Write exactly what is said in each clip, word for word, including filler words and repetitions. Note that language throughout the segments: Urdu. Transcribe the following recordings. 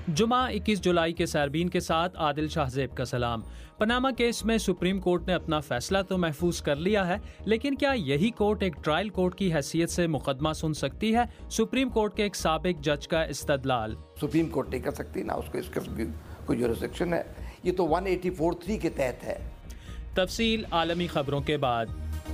جمعہ اکیس جولائی کے ساربین کے ساتھ عادل شاہ زیب کا سلام۔ پاناما کیس میں سپریم کورٹ نے اپنا فیصلہ تو محفوظ کر لیا ہے، لیکن کیا یہی کورٹ ایک ٹرائل کورٹ کی حیثیت سے مقدمہ سن سکتی ہے؟ سپریم کورٹ کے ایک سابق جج کا استدلال۔ سپریم کورٹ نہیں کر سکتی، نہ اس کو اس کا کوئی جورسڈکشن ہے، یہ تو ون ایٹی فور تھری کے تحت ہے۔ تفصیل عالمی خبروں کے بعد۔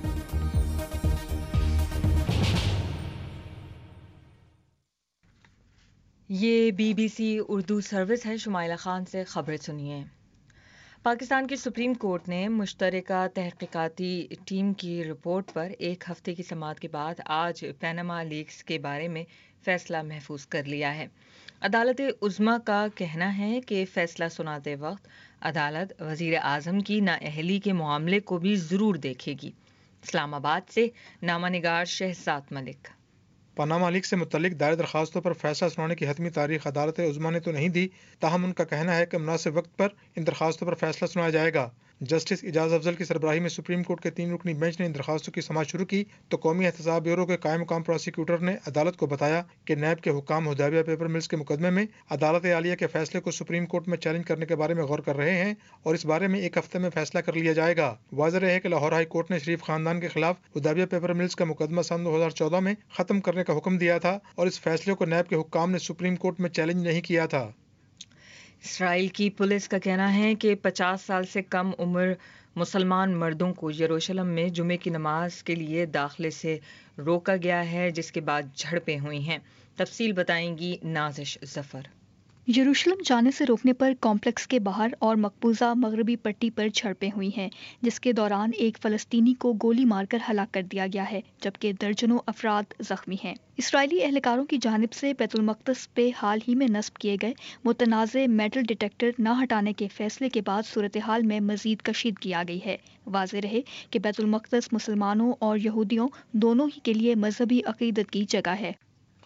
یہ B B C Urdu service ہے، شمائلہ خان سے خبریں سنیے۔ پاکستان کی سپریم کورٹ نے مشترکہ تحقیقاتی ٹیم کی رپورٹ پر ایک ہفتے کی سماعت کے بعد آج پاناما لیکس کے بارے میں فیصلہ محفوظ کر لیا ہے۔ عدالت عظمیٰ کا کہنا ہے کہ فیصلہ سناتے وقت عدالت وزیر اعظم کی نااہلی کے معاملے کو بھی ضرور دیکھے گی۔ اسلام آباد سے نامہ نگار شہزاد ملک۔ پاناما لیک سے متعلق دائر درخواستوں پر فیصلہ سنانے کی حتمی تاریخ عدالت عظمیٰ نے تو نہیں دی، تاہم ان کا کہنا ہے کہ مناسب وقت پر ان درخواستوں پر فیصلہ سنایا جائے گا۔ جسٹس اعجاز افضل کی سربراہی میں سپریم کورٹ کے تین رکنی بینچ نے ان درخواستوں کی سماعت شروع کی تو قومی احتساب بیورو کے قائم مقام پراسیکیوٹر نے عدالت کو بتایا کہ نیب کے حکام حدیبیہ پیپر ملز کے مقدمے میں عدالت عالیہ کے فیصلے کو سپریم کورٹ میں چیلنج کرنے کے بارے میں غور کر رہے ہیں اور اس بارے میں ایک ہفتے میں فیصلہ کر لیا جائے گا۔ واضح ہے کہ لاہور ہائی کورٹ نے شریف خاندان کے خلاف حدیبیہ پیپر ملز کا مقدمہ سن دو ہزار چودہ میں ختم کرنے کا حکم دیا تھا اور اس فیصلے کو نیب کے حکام نے سپریم کورٹ میں چیلنج نہیں کیا تھا۔ اسرائیل کی پولیس کا کہنا ہے کہ پچاس سال سے کم عمر مسلمان مردوں کو یروشلم میں جمعے کی نماز کے لیے داخلے سے روکا گیا ہے، جس کے بعد جھڑپیں ہوئی ہیں۔ تفصیل بتائیں گی نازش ظفر۔ یروشلم جانے سے روکنے پر کمپلیکس کے باہر اور مقبوضہ مغربی پٹی پر جھڑپیں ہوئی ہیں، جس کے دوران ایک فلسطینی کو گولی مار کر ہلاک کر دیا گیا ہے، جبکہ درجنوں افراد زخمی ہیں۔ اسرائیلی اہلکاروں کی جانب سے بیت المقدس پہ حال ہی میں نصب کیے گئے متنازع میٹل ڈیٹیکٹر نہ ہٹانے کے فیصلے کے بعد صورتحال میں مزید کشیدگی آ گئی ہے۔ واضح رہے کہ بیت المقدس مسلمانوں اور یہودیوں دونوں ہی کے لیے مذہبی عقیدت کی جگہ ہے۔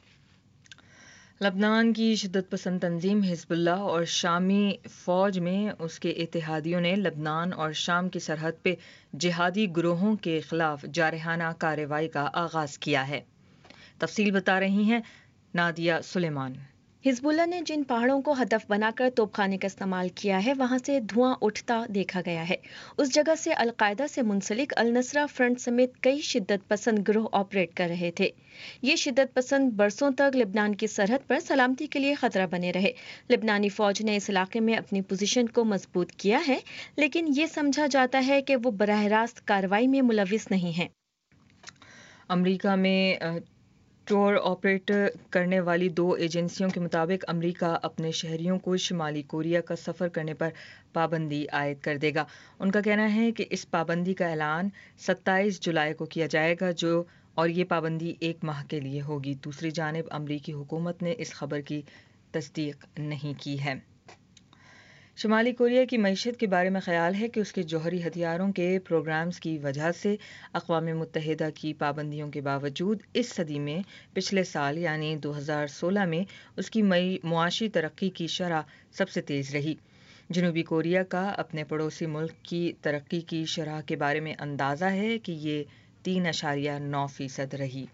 لبنان کی شدت پسند تنظیم حزب اللہ اور شامی فوج میں اس کے اتحادیوں نے لبنان اور شام کی سرحد پہ جہادی گروہوں کے خلاف جارحانہ کارروائی کا آغاز کیا ہے۔ تفصیل بتا رہی ہیں نادیہ سلیمان۔ حزب اللہ نے جن پہاڑوں کو ہدف بنا کر توپ خانے کا استعمال کیا ہے، وہاں سے دھواں اٹھتا دیکھا گیا ہے۔ اس جگہ سے القاعدہ سے منسلک النصرہ فرنٹ سمیت کئی شدت پسند گروہ آپریٹ کر رہے تھے۔ یہ شدت پسند برسوں تک لبنان کی سرحد پر سلامتی کے لیے خطرہ بنے رہے۔ لبنانی فوج نے اس علاقے میں اپنی پوزیشن کو مضبوط کیا ہے، لیکن یہ سمجھا جاتا ہے کہ وہ براہ راست کارروائی میں ملوث نہیں ہیں۔ امریکہ میں ٹور آپریٹ کرنے والی دو ایجنسیوں کے مطابق امریکہ اپنے شہریوں کو شمالی کوریا کا سفر کرنے پر پابندی عائد کر دے گا۔ ان کا کہنا ہے کہ اس پابندی کا اعلان ستائیس جولائی کو کیا جائے گا جو اور یہ پابندی ایک ماہ کے لیے ہوگی۔ دوسری جانب امریکی حکومت نے اس خبر کی تصدیق نہیں کی ہے۔ شمالی کوریا کی معیشت کے بارے میں خیال ہے کہ اس کے جوہری ہتھیاروں کے پروگرامز کی وجہ سے اقوام متحدہ کی پابندیوں کے باوجود اس صدی میں پچھلے سال یعنی دو ہزار سولہ میں اس کی معاشی ترقی کی شرح سب سے تیز رہی۔ جنوبی کوریا کا اپنے پڑوسی ملک کی ترقی کی شرح کے بارے میں اندازہ ہے کہ یہ تین اشاریہ نو فیصد رہی۔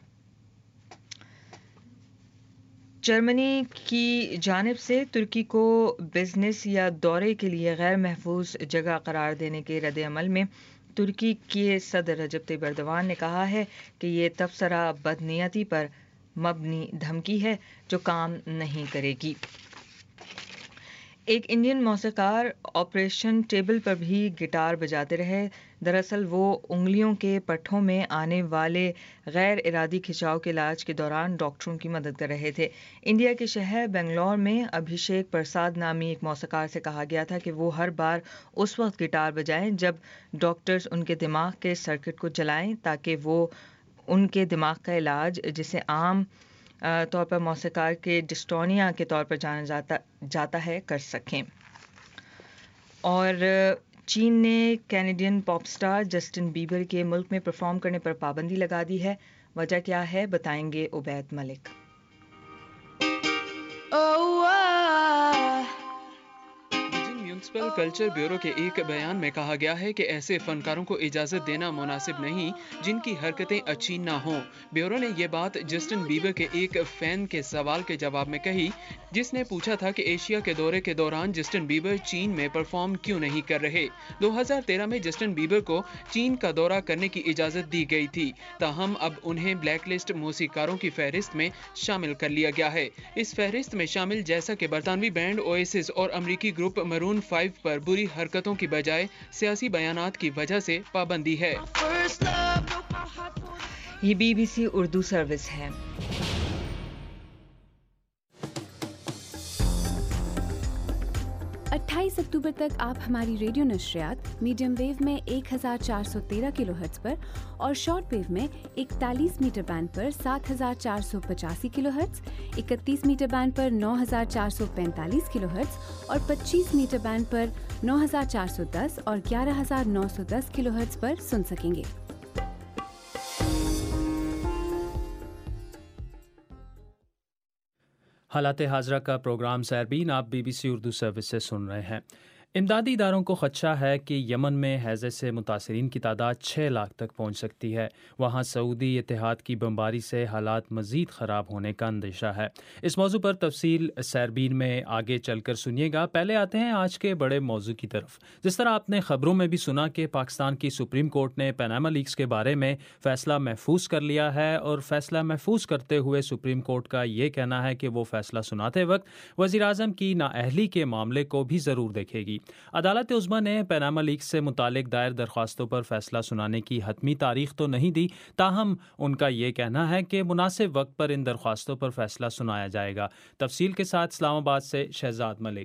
جرمنی کی جانب سے ترکی کو بزنس یا دورے کے لیے غیر محفوظ جگہ قرار دینے کے رد عمل میں ترکی کے صدر رجب طیب ایردوان نے کہا ہے کہ یہ تبصرہ بدنیتی پر مبنی دھمکی ہے جو کام نہیں کرے گی۔ ایک انڈین موسیقار آپریشن ٹیبل پر بھی گٹار بجاتے رہے۔ دراصل وہ انگلیوں کے پٹھوں میں آنے والے غیر ارادی کھچاؤ کے علاج کے دوران ڈاکٹروں کی مدد کر رہے تھے۔ انڈیا کے شہر بنگلور میں ابھیشیک پرساد نامی ایک موسیقار سے کہا گیا تھا کہ وہ ہر بار اس وقت گٹار بجائیں جب ڈاکٹرز ان کے دماغ کے سرکٹ کو جلائیں تاکہ وہ ان کے دماغ کا علاج، جسے عام طور پر موسیقار کے ڈسٹونیا کے طور پر جانا جاتا جاتا ہے، کر سکیں۔ اور چین نے Canadian pop star Justin Bieber کے ملک میں پرفارم کرنے پر پابندی لگا دی ہے۔ وجہ کیا ہے بتائیں گے Ubaid Malik. Beijing municipal culture bureau کے ایک بیان میں کہا گیا ہے کہ ایسے فنکاروں کو اجازت دینا مناسب نہیں جن کی حرکتیں اچھی نہ ہوں۔ بیورو نے یہ بات جسٹن بیبر کے ایک فین کے سوال کے جواب میں کہی، جس نے پوچھا تھا کہ ایشیا کے دورے کے دوران جسٹن بیبر چین میں پرفارم کیوں نہیں کر رہے۔ دو ہزار تیرہ میں جسٹن بیبر کو چین کا دورہ کرنے کی اجازت دی گئی تھی، تاہم اب انہیں بلیک لسٹ موسیقاروں کی فہرست میں شامل کر لیا گیا ہے۔ اس فہرست میں شامل جیسا کہ برطانوی بینڈ اویسس اور امریکی گروپ مرون فائیو پر بری حرکتوں کی بجائے سیاسی بیانات کی وجہ سے پابندی ہے۔ یہ B B C Urdu service ہے۔ اٹھائیس اکتوبر تک آپ ہماری ریڈیو نشریات میڈیم ویو میں ایک ہزار چار سو تیرہ کلو ہرٹز پر اور شارٹ ویو میں اکتالیس میٹر بینڈ پر سات ہزار چار سو پچاسی کلو ہرٹز، اکتیس میٹر بینڈ پر نو ہزار چار سو پینتالیس کلو ہرٹز اور پچیس میٹر بینڈ پر نو ہزار چار سو دس اور گیارہ ہزار نو سو دس کلو ہرٹز پر سن سکیں گے۔ حالات حاضرہ کا پروگرام سیربین آپ B B C Urdu service سے سن رہے ہیں۔ امدادی اداروں کو خدشہ ہے کہ یمن میں ہیضے سے متاثرین کی تعداد چھ لاکھ تک پہنچ سکتی ہے۔ وہاں سعودی اتحاد کی بمباری سے حالات مزید خراب ہونے کا اندیشہ ہے۔ اس موضوع پر تفصیل سیربین میں آگے چل کر سنیے گا۔ پہلے آتے ہیں آج کے بڑے موضوع کی طرف۔ جس طرح آپ نے خبروں میں بھی سنا کہ پاکستان کی سپریم کورٹ نے پاناما لیکس کے بارے میں فیصلہ محفوظ کر لیا ہے، اور فیصلہ محفوظ کرتے ہوئے سپریم کورٹ کا یہ کہنا ہے کہ وہ فیصلہ سناتے وقت وزیراعظم کی نااہلی کے معاملے کو بھی ضرور دیکھے گی۔ عدالت عظمیٰ نے پاناما لیکس سے متعلق دائر درخواستوں پر فیصلہ سنانے کی حتمی تاریخ تو نہیں دی، تاہم ان کا یہ کہنا ہے کہ مناسب وقت پر ان درخواستوں پر فیصلہ سنایا جائے گا۔ تفصیل کے ساتھ اسلام آباد سے شہزاد ملک۔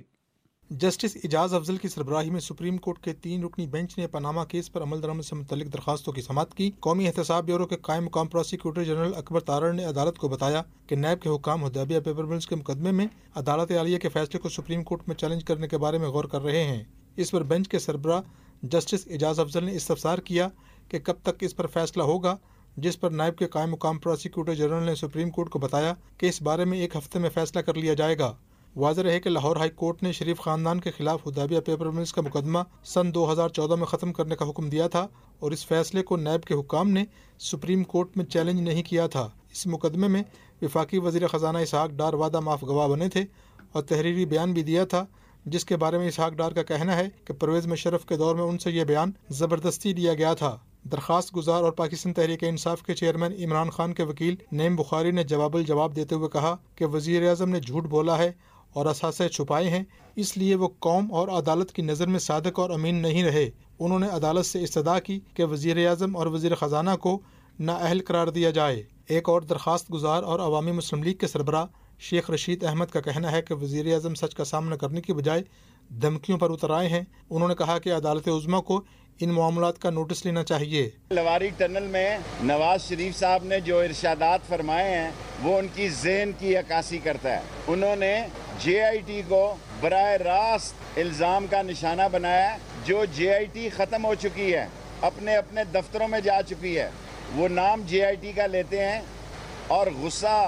جسٹس اعجاز افضل کی سربراہی میں سپریم کورٹ کے تین رکنی بینچ نے پاناما کیس پر عمل درآمد سے متعلق درخواستوں کی سماعت کی۔ قومی احتساب بیورو کے قائم مقام پراسیکیوٹر جنرل اکبر تارڑ نے عدالت کو بتایا کہ نیب کے حکام حدیبیہ پیپر ملز کے مقدمے میں عدالت عالیہ کے فیصلے کو سپریم کورٹ میں چیلنج کرنے کے بارے میں غور کر رہے ہیں۔ اس پر بینچ کے سربراہ جسٹس اعجاز افضل نے استفسار کیا کہ کب تک اس پر فیصلہ ہوگا، جس پر نیب کے قائم مقام پراسیکیوٹر جنرل نے سپریم کورٹ کو بتایا کہ اس بارے میں ایک ہفتے میں فیصلہ کر لیا جائے گا۔ واضح رہے کہ لاہور ہائی کورٹ نے شریف خاندان کے خلاف حدیبیہ پیپر ملز کا مقدمہ سن دو ہزار چودہ میں ختم کرنے کا حکم دیا تھا، اور اس فیصلے کو نیب کے حکام نے سپریم کورٹ میں چیلنج نہیں کیا تھا۔ اس مقدمے میں وفاقی وزیر خزانہ اسحاق ڈار وعدہ معاف گواہ بنے تھے اور تحریری بیان بھی دیا تھا، جس کے بارے میں اسحاق ڈار کا کہنا ہے کہ پرویز مشرف کے دور میں ان سے یہ بیان زبردستی لیا گیا تھا۔ درخواست گزار اور پاکستان تحریک انصاف کے چیئرمین عمران خان کے وکیل نعیم بخاری نے جواب الجواب دیتے ہوئے کہا کہ وزیر اعظم نے جھوٹ بولا ہے اور اثاثے چھپائے ہیں، اس لیے وہ قوم اور عدالت کی نظر میں صادق اور امین نہیں رہے۔ انہوں نے عدالت سے استدعا کی کہ وزیر اعظم اور وزیر خزانہ کو نااہل قرار دیا جائے۔ ایک اور درخواست گزار اور عوامی مسلم لیگ کے سربراہ شیخ رشید احمد کا کہنا ہے کہ وزیر اعظم سچ کا سامنا کرنے کی بجائے دھمکیوں پر اتر آئے ہیں۔ انہوں نے کہا کہ عدالت عظمیٰ کو ان معاملات کا نوٹس لینا چاہیے۔ لواری ٹنل میں نواز شریف صاحب نے جو ارشادات فرمائے ہیں وہ ان کی ذہن کی عکاسی کرتا ہے۔ انہوں نے جے آئی ٹی کو براہ راست الزام کا نشانہ بنایا ہے۔ جو جے آئی ٹی ختم ہو چکی ہے، اپنے اپنے دفتروں میں جا چکی ہے، وہ نام جے آئی ٹی کا لیتے ہیں اور غصہ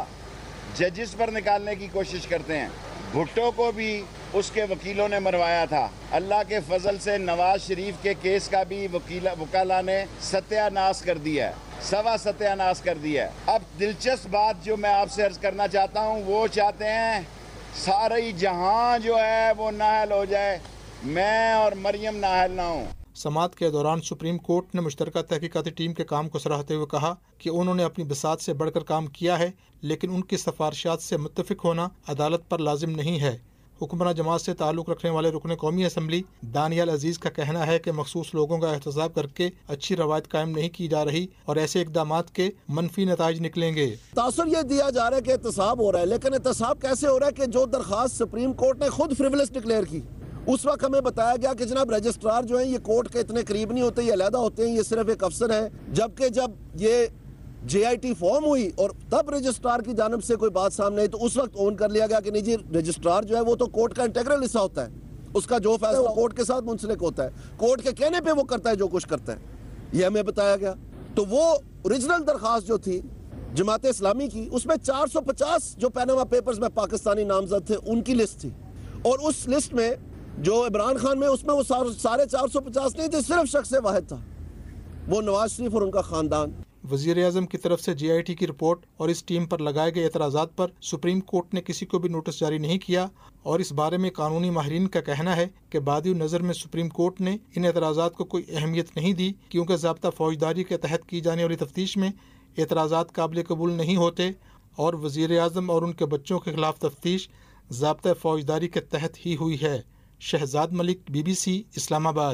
ججز پر نکالنے کی کوشش کرتے ہیں۔ بھٹو کو بھی اس کے وکیلوں نے مروایا تھا۔ اللہ کے فضل سے نواز شریف کے کیس کا بھی وکلا نے ستیہ ناش کر دیا ہے، سوا ستیہ ناش کر دیا ہے۔ اب دلچسپ بات جو میں آپ سے عرض کرنا چاہتا ہوں، وہ چاہتے ہیں سارے جہاں جو ہے وہ نااہل ہو جائے، میں اور مریم نااہل نہ ہوں۔ سماعت کے دوران سپریم کورٹ نے مشترکہ تحقیقاتی ٹیم کے کام کو سراہتے ہوئے کہا کہ انہوں نے اپنی بساط سے بڑھ کر کام کیا ہے، لیکن ان کی سفارشات سے متفق ہونا عدالت پر لازم نہیں ہے۔ حکمراں جماعت سے تعلق رکھنے والے رکن قومی اسمبلی دانیال عزیز کا کہنا ہے کہ مخصوص لوگوں کا احتساب کر کے اچھی روایت قائم نہیں کی جا رہی اور ایسے اقدامات کے منفی نتائج نکلیں گے۔ تاثر یہ دیا جا رہا ہے کہ احتساب ہو رہا ہے، لیکن احتساب کیسے ہو رہا ہے کہ جو درخواست سپریم کورٹ نے خود فریولس ڈکلیئر کی، اس وقت ہمیں بتایا گیا کہ جناب رجسٹرار جو ہیں یہ کورٹ کے اتنے قریب نہیں ہوتے، یہ علیحدہ ہوتے ہیں، یہ صرف ایک افسر ہیں۔ جبکہ جب یہ جے آئی ٹی فارم ہوئی اور تب رجسٹرار کی جانب سے کوئی بات سامنے آئی تو اس وقت اون کر لیا گیا کہ نہیں جی رجسٹرار جو ہے وہ تو کورٹ کا انٹیگرل حصہ ہوتا ہے، اس کا جو فیصلہ وہ کورٹ کے ساتھ منسلک ہوتا ہے، کورٹ کے کہنے پہ وہ کرتا ہے جو کچھ کرتا ہے، یہ ہمیں بتایا گیا۔ تو وہ اوریجنل درخواست جو تھی جماعت اسلامی کی، اس میں چار سو پچاس جو پیناما پیپرز میں پاکستانی نامزد تھے ان کی لسٹ تھی، اور اس لسٹ میں جو عمران خان میں اس میں وہ سارے چار سو پچاس نہیں تھے، صرف شخص واحد تھا، وہ نواز شریف اور ان کا خاندان۔ وزیر اعظم کی طرف سے جے آئی ٹی کی رپورٹ اور اس ٹیم پر لگائے گئے اعتراضات پر سپریم کورٹ نے کسی کو بھی نوٹس جاری نہیں کیا، اور اس بارے میں قانونی ماہرین کا کہنا ہے کہ بادی نظر میں سپریم کورٹ نے ان اعتراضات کو کوئی اہمیت نہیں دی، کیونکہ ضابطہ فوجداری کے تحت کی جانے والی تفتیش میں اعتراضات قابل قبول نہیں ہوتے، اور وزیر اعظم اور ان کے بچوں کے خلاف تفتیش ضابطہ فوجداری کے تحت ہی ہوئی ہے۔ Shahzad Malik, B B C, Islamabad.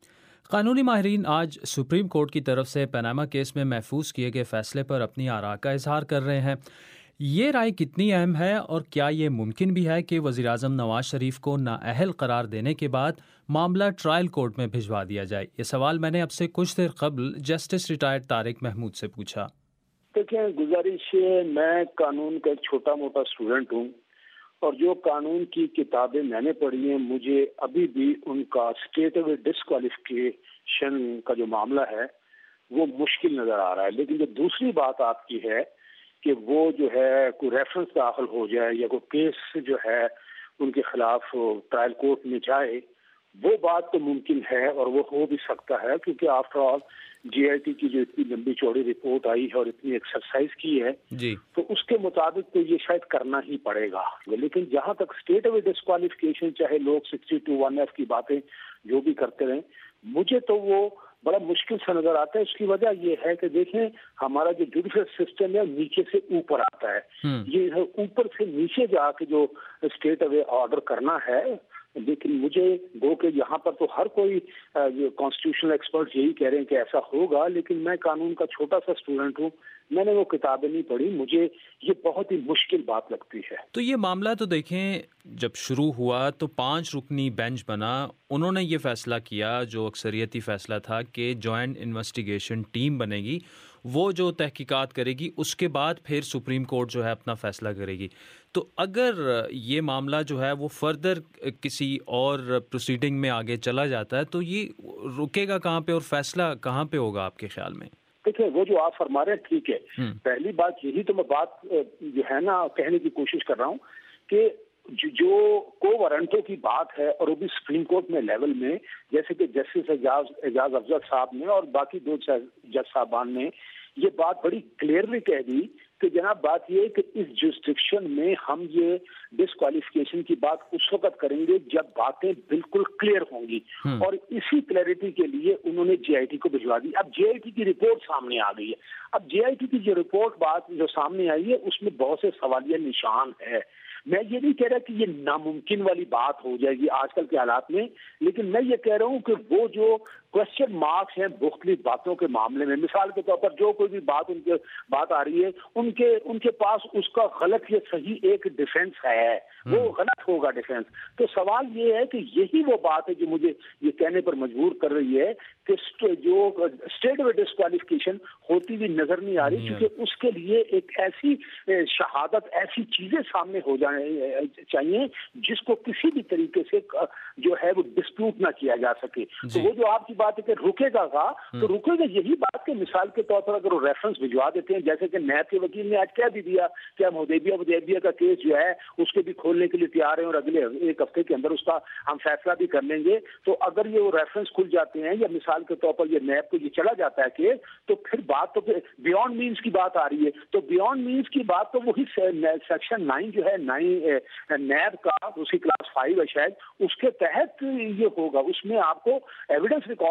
قانونی ماہرین آج سپریم کورٹ کی طرف سے پاناما کیس میں محفوظ کیے گئے فیصلے پر اپنی آراء کا اظہار کر رہے ہیں۔ یہ رائے کتنی اہم ہے، اور کیا یہ ممکن بھی ہے کہ وزیراعظم نواز شریف کو نااہل قرار دینے کے بعد معاملہ ٹرائل کورٹ میں بھجوا دیا جائے؟ یہ سوال میں نے اب سے کچھ دیر قبل جسٹس ریٹائرڈ طارق محمود سے پوچھا۔ دیکھیں، گزارش ہے، میں قانون کا ایک چھوٹا موٹا اسٹوڈنٹ ہوں، اور جو قانون کی کتابیں میں نے پڑھی ہیں، مجھے ابھی بھی ان کا اسٹیٹ اوے ڈسکوالیفیکیشن کا جو معاملہ ہے وہ مشکل نظر آ رہا ہے۔ لیکن جو دوسری بات آپ کی ہے کہ وہ جو ہے کوئی ریفرنس داخل ہو جائے یا کوئی کیس جو ہے ان کے خلاف ٹرائل کورٹ میں جائے، وہ بات تو ممکن ہے اور وہ ہو بھی سکتا ہے، کیونکہ after all J I T کی جو اتنی لمبی چوڑی رپورٹ آئی ہے اور اتنی ایکسرسائز کی ہے جی، تو اس کے مطابق تو یہ شاید کرنا ہی پڑے گا۔ لیکن جہاں تک اسٹیٹ اوے ڈسکوالیفیکیشن، چاہے لوگ سکسٹی ٹو ون ایف کی باتیں جو بھی کرتے رہیں، مجھے تو وہ بڑا مشکل سا نظر آتا ہے۔ اس کی وجہ یہ ہے کہ دیکھیں، ہمارا جو جوڈیشل سسٹم ہے نیچے سے اوپر آتا ہے، یہ اوپر سے نیچے جا کے جو اسٹیٹ اوے آرڈر کرنا ہے، لیکن مجھے گو کہ یہاں پر تو ہر کوئی کانسٹیٹیوشنل ایکسپرٹ یہی کہہ رہے ہیں کہ ایسا ہوگا، لیکن میں قانون کا چھوٹا سا اسٹوڈنٹ ہوں، میں نے وہ کتابیں نہیں پڑھی، مجھے یہ بہت ہی مشکل بات لگتی ہے۔ تو یہ معاملہ تو دیکھیں، جب شروع ہوا تو پانچ رکنی بینچ بنا، انہوں نے یہ فیصلہ کیا جو اکثریتی فیصلہ تھا کہ جوائنٹ انویسٹیگیشن ٹیم بنے گی، وہ جو تحقیقات کرے گی، اس کے بعد پھر سپریم کورٹ جو ہے اپنا فیصلہ کرے گی۔ تو اگر یہ معاملہ جو ہے وہ فردر کسی اور پروسیڈنگ میں آگے چلا جاتا ہے تو یہ رکے گا کہاں پہ اور فیصلہ کہاں پہ ہوگا آپ کے خیال میں؟ دیکھیں، وہ جو آپ فرما رہے ہیں ٹھیک ہے، پہلی بات یہی تو میں بات جو ہے نا کہنے کی کوشش کر رہا ہوں کہ جو کو وارنٹوں کی بات ہے، اور وہ بھی سپریم کورٹ میں لیول میں، جیسے کہ جسٹس اعجاز اعجاز افضل صاحب نے اور باقی دو جج صاحبان نے یہ بات بڑی کلیئرلی کہہ دی کہ جناب بات یہ ہے کہ اس جسٹکشن میں ہم یہ ڈسکوالیفیکیشن کی بات اس وقت کریں گے جب باتیں بالکل کلیئر ہوں گی، اور اسی کلیئرٹی کے لیے انہوں نے جے آئی ٹی کو بھجوا دی۔ اب جے آئی ٹی کی رپورٹ سامنے آ گئی ہے، اب جے آئی ٹی کی جو رپورٹ بات جو سامنے آئی ہے اس میں بہت سے سوالیہ نشان ہے۔ میں یہ نہیں کہہ رہا کہ یہ ناممکن والی بات ہو جائے گی آج کل کے حالات میں، لیکن میں یہ کہہ رہا ہوں کہ وہ جو کوشچن مارکس ہیں مختلف باتوں کے معاملے میں، مثال کے طور پر جو کوئی بھی بات ان کے بات آ رہی ہے، ان کے ان کے پاس اس کا غلط یا صحیح ایک ڈیفنس ہے، وہ غلط ہوگا ڈیفنس۔ تو سوال یہ ہے کہ یہی وہ بات ہے جو مجھے یہ کہنے پر مجبور کر رہی ہے کہ جو اسٹیٹ اوے ڈسکوالیفیکیشن ہوتی ہوئی نظر نہیں آ رہی، کیونکہ اس کے لیے ایک ایسی شہادت، ایسی چیزیں سامنے ہو جانے چاہیے جس کو کسی بھی طریقے سے جو ہے وہ ڈسپیوٹ نہ کیا جا سکے۔ تو وہ جو آپ کی بات ہے کہ رکے گا کا تو رکے گا یہی بات کہ مثال کے طور پر اگر وہ ریفرنس بھجوا دیتے ہیں، جیسے کہ نیب کے وکیل نے آج کہہ بھی دیا کہ ہم حدیبیہ حدیبیہ کا کیس جو ہے اس کے بھی کھولنے کے لیے تیار ہیں اور اگلے ایک ہفتے کے اندر اس کا ہم فیصلہ بھی کر لیں گے، تو اگر یہ وہ ریفرنس کھل جاتے ہیں یا مثال کے طور پر یہ نیب کو یہ چلا جاتا ہے کیس، تو پھر بات تو بیونڈ مینس کی بات آ رہی ہے۔ تو بیونڈ مینس کی بات تو وہی سیکشن نائن جو ہے نائن نیب کا، اسی کلاس فائیو ہے شاید، اس کے تحت یہ ہوگا، اس میں آپ کو ایویڈنس ریکارڈ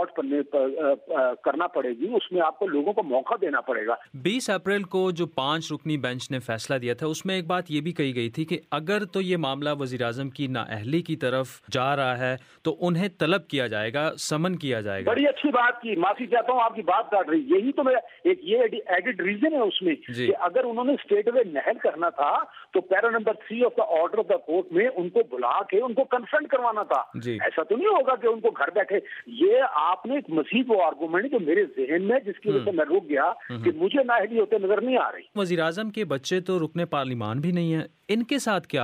کرنا پڑے گی، اس میں آپ کو لوگوں کو موقع دینا پڑے گا۔ بیس اپریل کو جو پانچ رکنی بینچ نے فیصلہ دیا تھا اس میں ایک بات یہ بھی کہی گئی تھی کہ اگر تو یہ معاملہ وزیراعظم کی نااہلی کی طرف جا رہا ہے تو انہیں طلب کیا جائے گا، سمن کیا جائے گا۔ بڑی اچھی بات کی، معافی چاہتا ہوں آپ کی بات کاٹ رہی، یہی تو میرا ایک یہ ایڈڈ ریزن ہے اس میں کہ اگر انہوں نے اسٹیٹ اوے نہل کرنا تھا تو para number three of the order of the court میں ان کو بلا کے ان کو کنفرنٹ کروانا تھا۔ ایسا تو نہیں ہوگا کہ ان کو گھر بیٹھے، یہ آپ نے ایک مزید وہ آرگومنٹ جو میرے ذہن میں جس کی وجہ سے میں رک گیا کہ مجھے نااہلی ہوتے نظر نہیں آ رہی۔ وزیراعظم کے بچے تو رکن پارلیمان بھی نہیں ہیں، ان کے ساتھ کیا ہوگا؟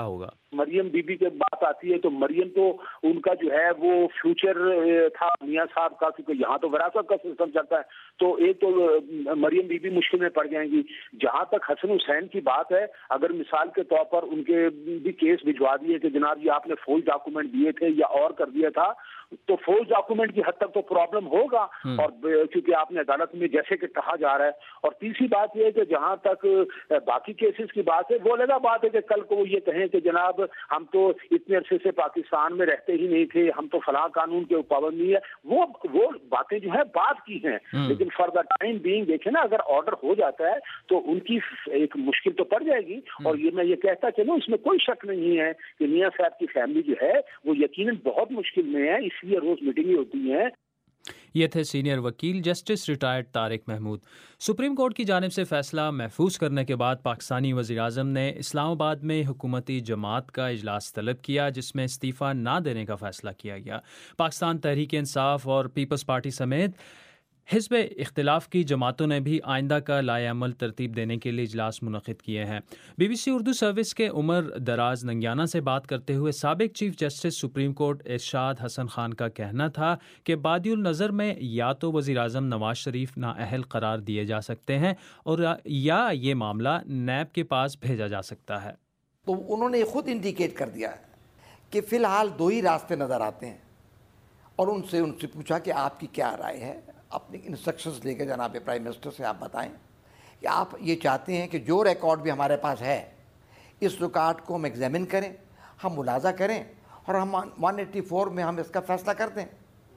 مریم بی بی کی بات آتی ہے تو مریم تو ان کا جو ہے وہ فیوچر تھا میاں صاحب کا، کیونکہ یہاں تو وراثت کا سسٹم چلتا ہے، تو ایک تو مریم بی بی مشکل میں پڑ جائیں گی۔ جہاں تک حسن حسین کی بات ہے، اگر مثال کے طور پر ان کے بھی کیس بھجوا دیے کہ جناب یہ آپ نے فوج ڈاکومنٹ دیے تھے یا اور کر دیا تھا، تو فوج ڈاکومنٹ کی حد تک تو پرابلم ہوگا، اور کیونکہ آپ نے عدالت میں جیسے کہ کہا جا رہا ہے۔ اور تیسری بات یہ ہے کہ جہاں تک باقی کیسز کی بات ہے، وہ الگ بات ہے کہ کل کو وہ یہ کہیں کہ جناب ہم تو اتنے عرصے سے پاکستان میں رہتے ہی نہیں تھے، ہم تو فلاں قانون کے پابند نہیں ہے، وہ وہ باتیں جو ہے بات کی ہیں، لیکن فار دا ٹائم بینگ دیکھیں نا، اگر آرڈر ہو جاتا ہے تو ان کی ایک مشکل تو پڑ جائے گی۔ اور یہ میں یہ کہتا چلوں، اس میں کوئی شک نہیں ہے کہ میاں صاحب کی فیملی جو ہے وہ یقیناً بہت مشکل میں ہے، اس لیے روز میٹنگیں ہوتی ہیں۔ یہ تھے سینئر وکیل justice retired Tariq Mahmood. Supreme court کی جانب سے فیصلہ محفوظ کرنے کے بعد پاکستانی وزیر اعظم نے اسلام آباد میں حکومتی جماعت کا اجلاس طلب کیا، جس میں استعفیٰ نہ دینے کا فیصلہ کیا گیا۔ پاکستان تحریک انصاف اور پیپلز پارٹی سمیت حزب اختلاف کی جماعتوں نے بھی آئندہ کا لائحہ عمل ترتیب دینے کے لیے اجلاس منعقد کیے ہیں۔ B B C Urdu service کے عمر دراز ننگیانہ سے بات کرتے ہوئے سابق chief justice supreme court Irshad Hasan Khan کا کہنا تھا کہ بادی النظر میں یا تو وزیر اعظم نواز شریف نااہل قرار دیے جا سکتے ہیں اور یا یہ معاملہ نیب کے پاس بھیجا جا سکتا ہے۔ تو انہوں نے خود انڈیکیٹ کر دیا ہے کہ فی الحال دو ہی راستے نظر آتے ہیں، اور ان سے ان سے پوچھا کہ آپ کی کیا رائے ہے، اپنی انسٹرکشنز لے کے جناب پرائم منسٹر سے آپ بتائیں کہ آپ یہ چاہتے ہیں کہ جو ریکارڈ بھی ہمارے پاس ہے اس ریکارڈ کو ہم ایگزامن کریں، ہم ملاحظہ کریں، اور ہم ون ایٹی فور میں ہم اس کا فیصلہ کر دیں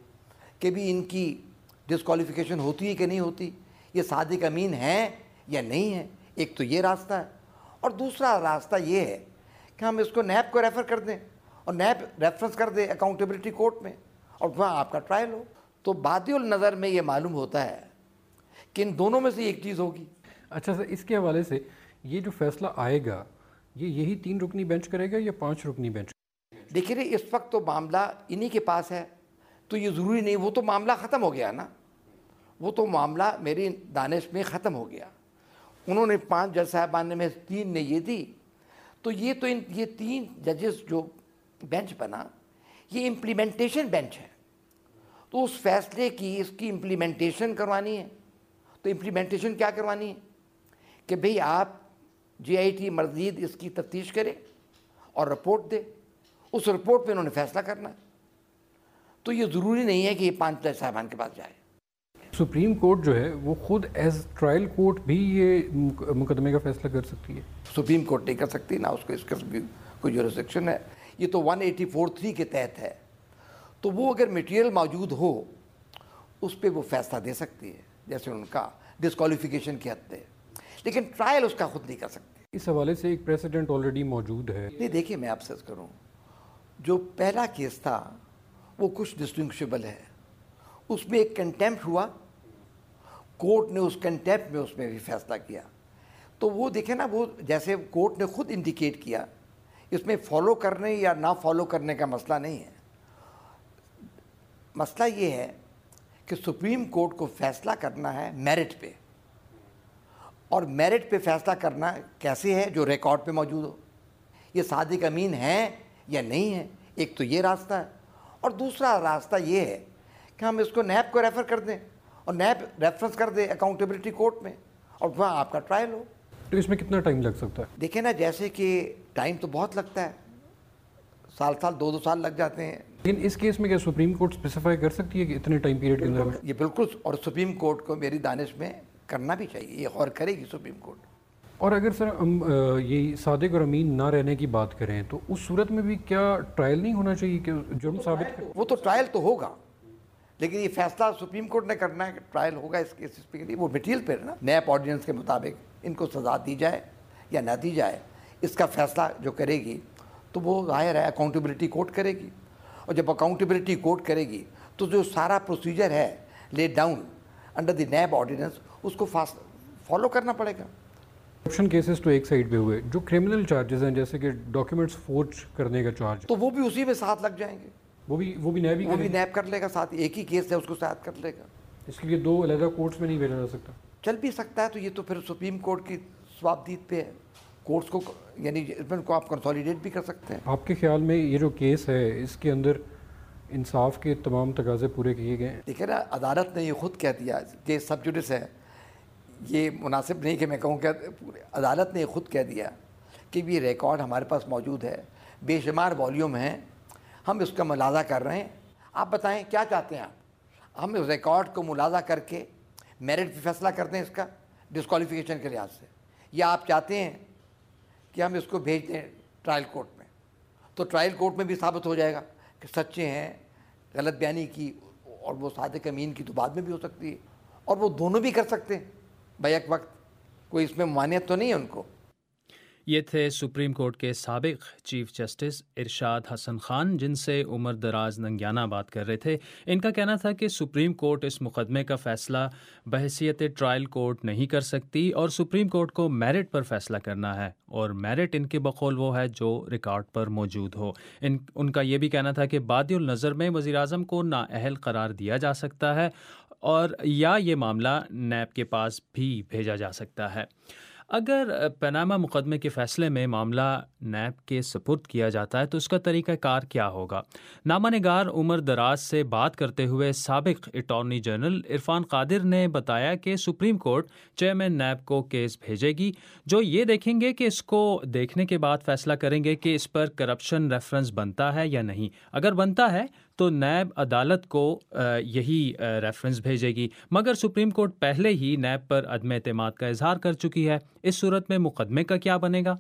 کہ بھی ان کی ڈسکوالیفیکیشن ہوتی ہے کہ نہیں ہوتی، یہ صادق امین ہیں یا نہیں ہیں۔ ایک تو یہ راستہ ہے، اور دوسرا راستہ یہ ہے کہ ہم اس کو نیب کو ریفر کر دیں اور نیب ریفرنس کر دے اکاؤنٹیبلٹی کورٹ میں، اور وہاں آپ کا ٹرائل ہو۔ تو بادی النظر میں یہ معلوم ہوتا ہے کہ ان دونوں میں سے ایک چیز ہوگی۔ اچھا سر، اس کے حوالے سے یہ جو فیصلہ آئے گا یہ یہی تین رکنی بینچ کرے گا یا پانچ رکنی بینچ؟ دیکھیے اس وقت تو معاملہ انہی کے پاس ہے، تو یہ ضروری نہیں، وہ تو معاملہ ختم ہو گیا نا، وہ تو معاملہ میری دانش میں ختم ہو گیا۔ انہوں نے پانچ جج صاحبان میں تین نے یہ دی، تو یہ تو ان یہ تین ججز جو بینچ بنا یہ امپلیمنٹیشن بینچ ہے، تو اس فیصلے کی اس کی امپلیمنٹیشن کروانی ہے۔ تو امپلیمنٹیشن کیا کروانی ہے کہ بھئی آپ جے آئی ٹی مزید اس کی تفتیش کرے اور رپورٹ دے، اس رپورٹ پہ انہوں نے فیصلہ کرنا ہے۔ تو یہ ضروری نہیں ہے کہ یہ پانچ جج صاحبان کے پاس جائے۔ سپریم کورٹ جو ہے وہ خود ایز ٹرائل کورٹ بھی یہ مقدمے کا فیصلہ کر سکتی ہے؟ سپریم کورٹ نہیں کر سکتی، نہ اس کو اس کا کوئی جورسڈکشن ہے، یہ تو ون ایٹی فور تھری کے تحت ہے۔ تو وہ اگر میٹیریل موجود ہو اس پہ وہ فیصلہ دے سکتی ہے، جیسے ان کا ڈسکوالیفیکیشن کی حد ہے، لیکن ٹرائل اس کا خود نہیں کر سکتی۔ اس حوالے سے ایک پریسیڈنٹ آلریڈی موجود ہے۔ نہیں دیکھیے، میں آپ سے کروں، جو پہلا کیس تھا وہ کچھ ڈسٹنگوشیبل ہے، اس میں ایک کنٹیمپٹ ہوا، کورٹ نے اس کنٹیمپٹ میں اس میں بھی فیصلہ کیا۔ تو وہ دیکھیں نا، وہ جیسے کورٹ نے خود انڈیکیٹ کیا، اس میں فالو کرنے یا نہ فالو کرنے کا مسئلہ نہیں ہے، مسئلہ یہ ہے کہ سپریم کورٹ کو فیصلہ کرنا ہے میرٹ پہ، اور میرٹ پہ فیصلہ کرنا کیسے ہے؟ جو ریکارڈ پہ موجود ہو، یہ صادق امین ہیں یا نہیں ہیں۔ ایک تو یہ راستہ ہے، اور دوسرا راستہ یہ ہے کہ ہم اس کو نیب کو ریفر کر دیں اور نیب ریفرنس کر دے اکاؤنٹیبلٹی کورٹ میں، اور وہاں آپ کا ٹرائل ہو۔ تو اس میں کتنا ٹائم لگ سکتا ہے؟ دیکھیں نا، جیسے کہ ٹائم تو بہت لگتا ہے، سال سال دو دو سال لگ جاتے ہیں، لیکن اس کیس میں کیا سپریم کورٹ اسپیسیفائی کر سکتی ہے کہ اتنے ٹائم پیریڈ کے اندر؟ یہ بالکل، اور سپریم کورٹ کو میری دانش میں کرنا بھی چاہیے، یہ غور کرے گی سپریم کورٹ۔ اور اگر سر ہم یہ صادق اور امین نہ رہنے کی بات کریں تو اس صورت میں بھی کیا ٹرائل نہیں ہونا چاہیے کہ جرم ثابت کرے؟ وہ تو ٹرائل تو ہوگا، لیکن یہ فیصلہ سپریم کورٹ نے کرنا ہے کہ ٹرائل ہوگا اس کیس کے لیے، وہ میٹیریل پہ نا، نیب آرڈیننس کے مطابق ان کو سزا دی جائے یا نہ دی جائے، اس کا فیصلہ جو کرے گی تو وہ ظاہر ہے اکاؤنٹیبلٹی کورٹ کرے گی، اور جب اکاؤنٹیبلٹی کورٹ کرے گی تو جو سارا پروسیجر ہے laid down under the NAB ordinance اس کو فالو کرنا پڑے گا۔ کرپشن کیسز تو ایک سائڈ پہ ہوئے، جو کرمنل چارجز ہیں جیسے کہ ڈاکیومنٹس فورج کرنے کا چارج، تو وہ بھی اسی میں ساتھ لگ جائیں گے، وہ بھی وہ بھی نیب ہی وہ بھی نیب کر لے گا ساتھ، ایک ہی کیس ہے اس کو ساتھ کر لے گا۔ اس لیے دو علیحدہ کورٹس میں نہیں بھیجا جا سکتا؟ چل بھی سکتا ہے، تو یہ تو پھر سپریم کورٹ کی ثوابدید پہ ہے، कोर्ट्स को यानी जजमेंट को आप कंसोलिडेट भी कर सकते हैं. आपके ख्याल में ये जो केस है इसके अंदर इंसाफ के तमाम तकाजे पूरे किए गए हैं? देखिए ना, अदालत ने ये खुद कह दिया कि सब जुडिस है, ये मुनासिब नहीं कि मैं कहूँ कि अदालत ने खुद कह दिया कि ये रिकॉर्ड हमारे पास मौजूद है, बेशुमार वॉल्यूम हैं, हम इसका मुलाजा कर रहे हैं. आप बताएं क्या चाहते हैं आप? हम इस रिकॉर्ड को मुलाजा करके मेरिट पे फैसला करते हैं इसका डिस्क्वालिफिकेशन के लिहाज से, या आप चाहते हैं कि हम इसको भेज दें ट्रायल कोर्ट में? तो ट्रायल कोर्ट में भी साबित हो जाएगा कि सच्चे हैं, गलत बयानी की और वो सादिक अमीन की तो बाद में भी हो सकती है, और वो दोनों भी कर सकते हैं बैक वक्त. कोई इसमें मानियत तो नहीं है उनको. ये थे सुप्रीम कोर्ट के साबिक चीफ जस्टिस इरशाद हसन खान, जिनसे उमर दराज नंगियाना बात कर रहे थे. इनका कहना था कि सुप्रीम कोर्ट इस मुकदमे का फ़ैसला बहैसियत ट्रायल कोर्ट नहीं कर सकती और सुप्रीम कोर्ट को मेरिट पर फैसला करना है, और मेरिट इनके बकौल वो है जो रिकॉर्ड पर मौजूद हो. इन उनका ये भी कहना था कि बादिउल नज़र में वज़ीर आज़म को नाअहल करार दिया जा सकता है और या ये मामला नैब के पास भी भेजा जा सकता है. अगर पनामा मुकदमे के फ़ैसले में मामला नैब के सपुर्द किया जाता है तो उसका तरीक़ाकार क्या होगा? नामा निगार उमर दराज से बात करते हुए साबिक अटॉर्नी जनरल इरफान कादिर ने बताया कि सुप्रीम कोर्ट चेयरमैन नैब को केस भेजेगी, जो ये देखेंगे कि इसको देखने के बाद फ़ैसला करेंगे कि इस पर करप्शन रेफरेंस बनता है या नहीं. अगर बनता है तो नैब अदालत को यही रेफरेंस भेजेगी, मगर सुप्रीम कोर्ट पहले ही नैब पर अदम एतमाद का इजहार कर चुकी है. इस सूरत में मुकदमे का क्या बनेगा?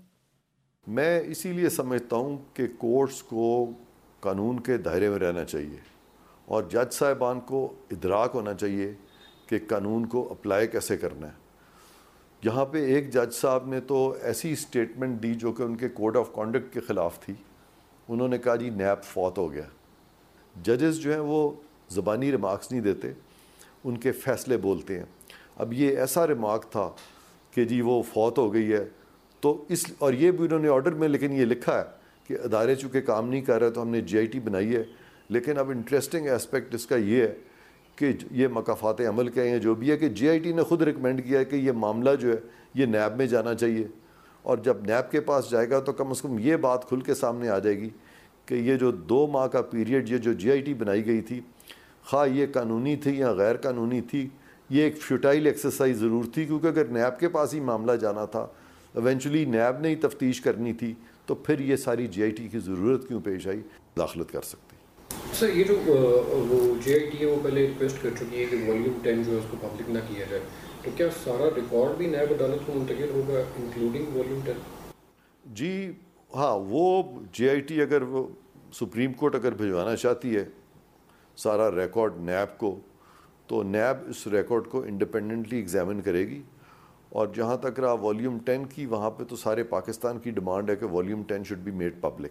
मैं इसीलिए समझता हूँ कि कोर्ट्स को कानून के दायरे में रहना चाहिए और जज साहिबान को इदराक होना चाहिए कि कानून को अप्लाई कैसे करना है. यहाँ पे एक जज साहब ने तो ऐसी स्टेटमेंट दी जो कि उनके कोड ऑफ कॉन्डक्ट के ख़िलाफ़ थी. उन्होंने कहा जी नैब फौत हो गया. जजेस जो हैं वो ज़बानी रिमार्क्स नहीं देते, उनके फ़ैसले बोलते हैं. अब ये ऐसा रिमार्क था कि जी वो फौत हो गई है, तो इस और ये भी उन्होंने ऑर्डर में लेकिन ये लिखा है कि अदारे चूँकि काम नहीं कर रहे तो हमने जी आई टी बनाई है. लेकिन अब इंटरेस्टिंग एस्पेक्ट इसका ये है कि ये मकाफात अमल के हैं जो भी है कि जी आई टी ने ख़ुद रिकमेंड किया है कि ये मामला जो है ये नैब में जाना चाहिए, और जब नैब के पास जाएगा तो कम अज़ कम ये बात खुल के सामने आ जाएगी कि ये जो दो माह का पीरियड ये जो जी आई टी बनाई गई थी, खा ये कानूनी थी या गैर कानूनी थी, ये एक फ्यूटाइल एक्सरसाइज ज़रूर थी, क्योंकि अगर नैब के पास ही मामला जाना था, इवेंचुअली नैब ने ही तफ्तीश करनी थी, तो फिर ये सारी जी आई टी की ज़रूरत क्यों पेश आई? दाखिलत कर सकती. सर ये जो वो जी आई टी है वो पहले रिक्वेस्ट कर चुकी है कि वॉल्यूम टेन जो है उसको पब्लिक ना किया जाए, तो क्या सारा रिकॉर्ड भी नैब अदालत को मुंतकिल होगा इंक्लूडिंग वॉल्यूम टेन? जी हाँ, वो जे आई टी अगर वो सुप्रीम कोर्ट अगर भिजवाना चाहती है सारा रिकॉर्ड नैब को, तो नैब इस रिकॉर्ड को इंडिपेंडेंटली एग्जामिन करेगी. और जहाँ तक रहा वॉल्यूम टेन की, वहाँ पे तो सारे पाकिस्तान की डिमांड है कि volume ten should be made public.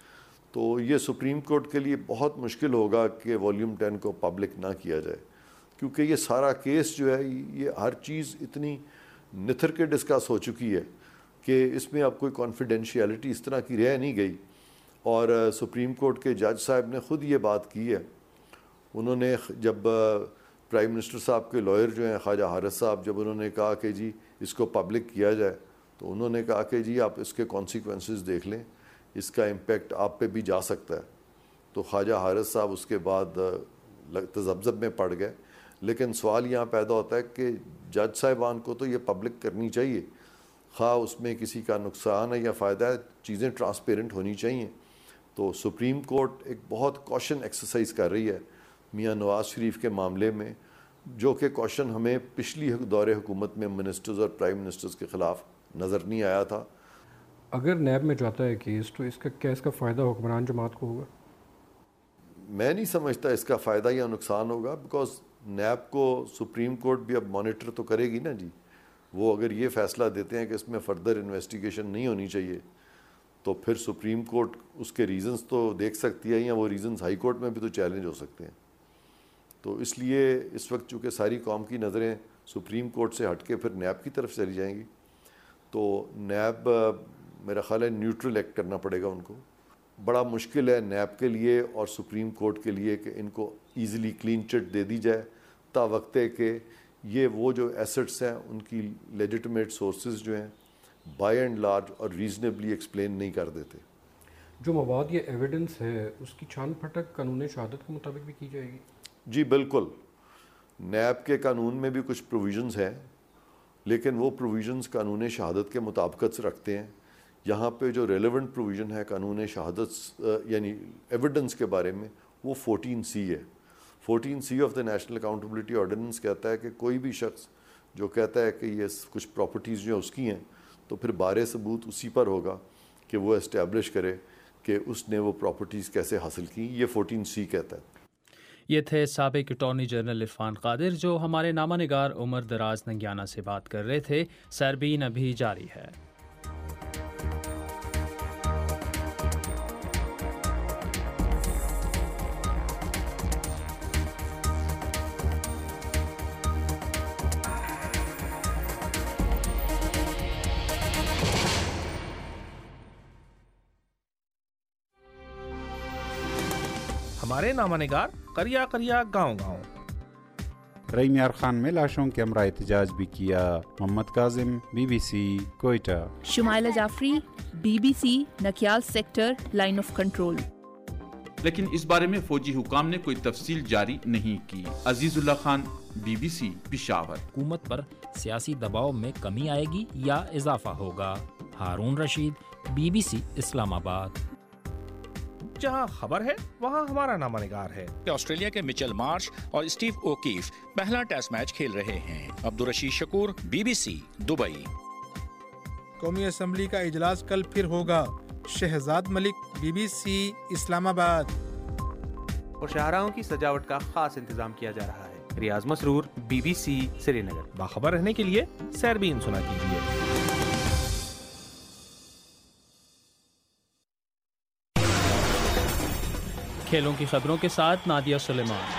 तो ये सुप्रीम कोर्ट के लिए बहुत मुश्किल होगा कि वॉल्यूम टेन को पब्लिक ना किया जाए, क्योंकि ये सारा केस जो है ये हर चीज़ इतनी निथर के डिस्कस हो चुकी है कि इसमें अब कोई कॉन्फिडेंशियलिटी इस तरह की रह नहीं गई. और सुप्रीम कोर्ट के जज साहब ने ख़ुद ये बात की है. उन्होंने जब प्राइम मिनिस्टर साहब के लॉयर जो हैं ख्वाजा हारिस साहब, जब उन्होंने कहा कि जी इसको पब्लिक किया जाए, तो उन्होंने कहा कि जी आप इसके कॉन्सिक्वेंसेस देख लें, इसका इम्पेक्ट आप पे भी जा सकता है. तो ख्वाजा हारिस साहब उसके बाद तज़ब्ज़ब में पड़ गए. लेकिन सवाल यहाँ पैदा होता है कि जज साहिबान को तो ये पब्लिक करनी चाहिए, खा उसमें किसी का नुकसान है या फ़ायदा है, चीज़ें ट्रांसपेरेंट होनी चाहिए. तो सुप्रीम कोर्ट एक बहुत कॉशन एक्सरसाइज कर रही है मियाँ नवाज़ शरीफ के मामले में, जो कि कॉशन हमें पिछली दौरे हुकूमत में मिनिस्टर्स और प्राइम मिनिस्टर्स के ख़िलाफ़ नज़र नहीं आया था. अगर नैब में जाता है केस तो इसका क्या इसका फ़ायदा हुक्मरान जमात को होगा? मैं नहीं समझता इसका फ़ायदा या नुकसान होगा, बिकॉज नैब को सुप्रीम कोर्ट भी अब मॉनिटर तो करेगी ना जी. वो अगर ये फ़ैसला देते हैं कि इसमें फ़र्दर इन्वेस्टिगेशन नहीं होनी चाहिए, तो फिर सुप्रीम कोर्ट उसके रीज़न्स तो देख सकती है, या वो रीज़न्स हाई कोर्ट में भी तो चैलेंज हो सकते हैं. तो इसलिए इस वक्त चूँकि सारी कौम की नज़रें सुप्रीम कोर्ट से हट के फिर नैब की तरफ चली जाएंगी, तो नैब मेरा ख़्याल है न्यूट्रल एक्ट करना पड़ेगा उनको. बड़ा मुश्किल है नैब के लिए और सुप्रीम कोर्ट के लिए कि इनको ईज़िली क्लीन चिट दे दी जाए तावक्ते के ये वो जो एसेट्स हैं उनकी लेजिटिमेट सोर्सेज जो हैं بائی اینڈ لارج اور ریزنیبلی ایکسپلین نہیں کر دیتے. جو مواد یا ایویڈنس ہے اس کی چھان پھٹک قانون شہادت کے مطابق بھی کی جائے گی؟ جی بالکل. نیب کے قانون میں بھی کچھ پروویژنز ہیں لیکن وہ پروویژنز قانون شہادت کے مطابقت رکھتے ہیں. یہاں پہ جو ریلیونٹ پروویژن ہے قانون شہادت یعنی ایویڈنس کے بارے میں وہ فورٹین سی ہے. Fourteen C of the national accountability ordinance کہتا ہے کہ کوئی بھی شخص جو کہتا ہے کہ یہ کچھ پراپرٹیز جو اس کی ہیں تو پھر بارے ثبوت اسی پر ہوگا کہ وہ اسٹیبلش کرے کہ اس نے وہ پراپرٹیز کیسے حاصل کی. یہ فورٹین سی کہتا ہے. یہ تھے سابق اٹارنی جنرل عرفان قادر جو ہمارے نامہ نگار عمر دراز ننگیانہ سے بات کر رہے تھے. سیربین ابھی جاری ہے. ہمارے نامہ نگار کریا کریا گاؤں گاؤں. رئی میار خان میں لاشوں کے ہمراہ احتجاج بھی کیا. Muhammad Kazim, B B C, Quetta. Shumaila Jafri, B B C, Nakyal sector, line of control. لیکن اس بارے میں فوجی حکام نے کوئی تفصیل جاری نہیں کی. عزیز اللہ Khan, B B C, Peshawar. حکومت پر سیاسی دباؤ میں کمی آئے گی یا اضافہ ہوگا؟ Haroon Rashid, B B C, Islamabad. جہاں خبر ہے وہاں ہمارا نامہ نگار ہے. آسٹریلیا کے مچل مارش اور اسٹیو اوکیف پہلا ٹیسٹ میچ کھیل رہے ہیں. Abdul Rashid Shakoor, B B C, Dubai. قومی اسمبلی کا اجلاس کل پھر ہوگا. Shahzad Malik, B B C, Islamabad. اور شاہراہوں کی سجاوٹ کا خاص انتظام کیا جا رہا ہے. Riaz Masroor, B B C, Srinagar. باخبر رہنے کے لیے سیربین سنا کیجیے. کھیلوں کی خبروں کے ساتھ نادیہ سلیمان.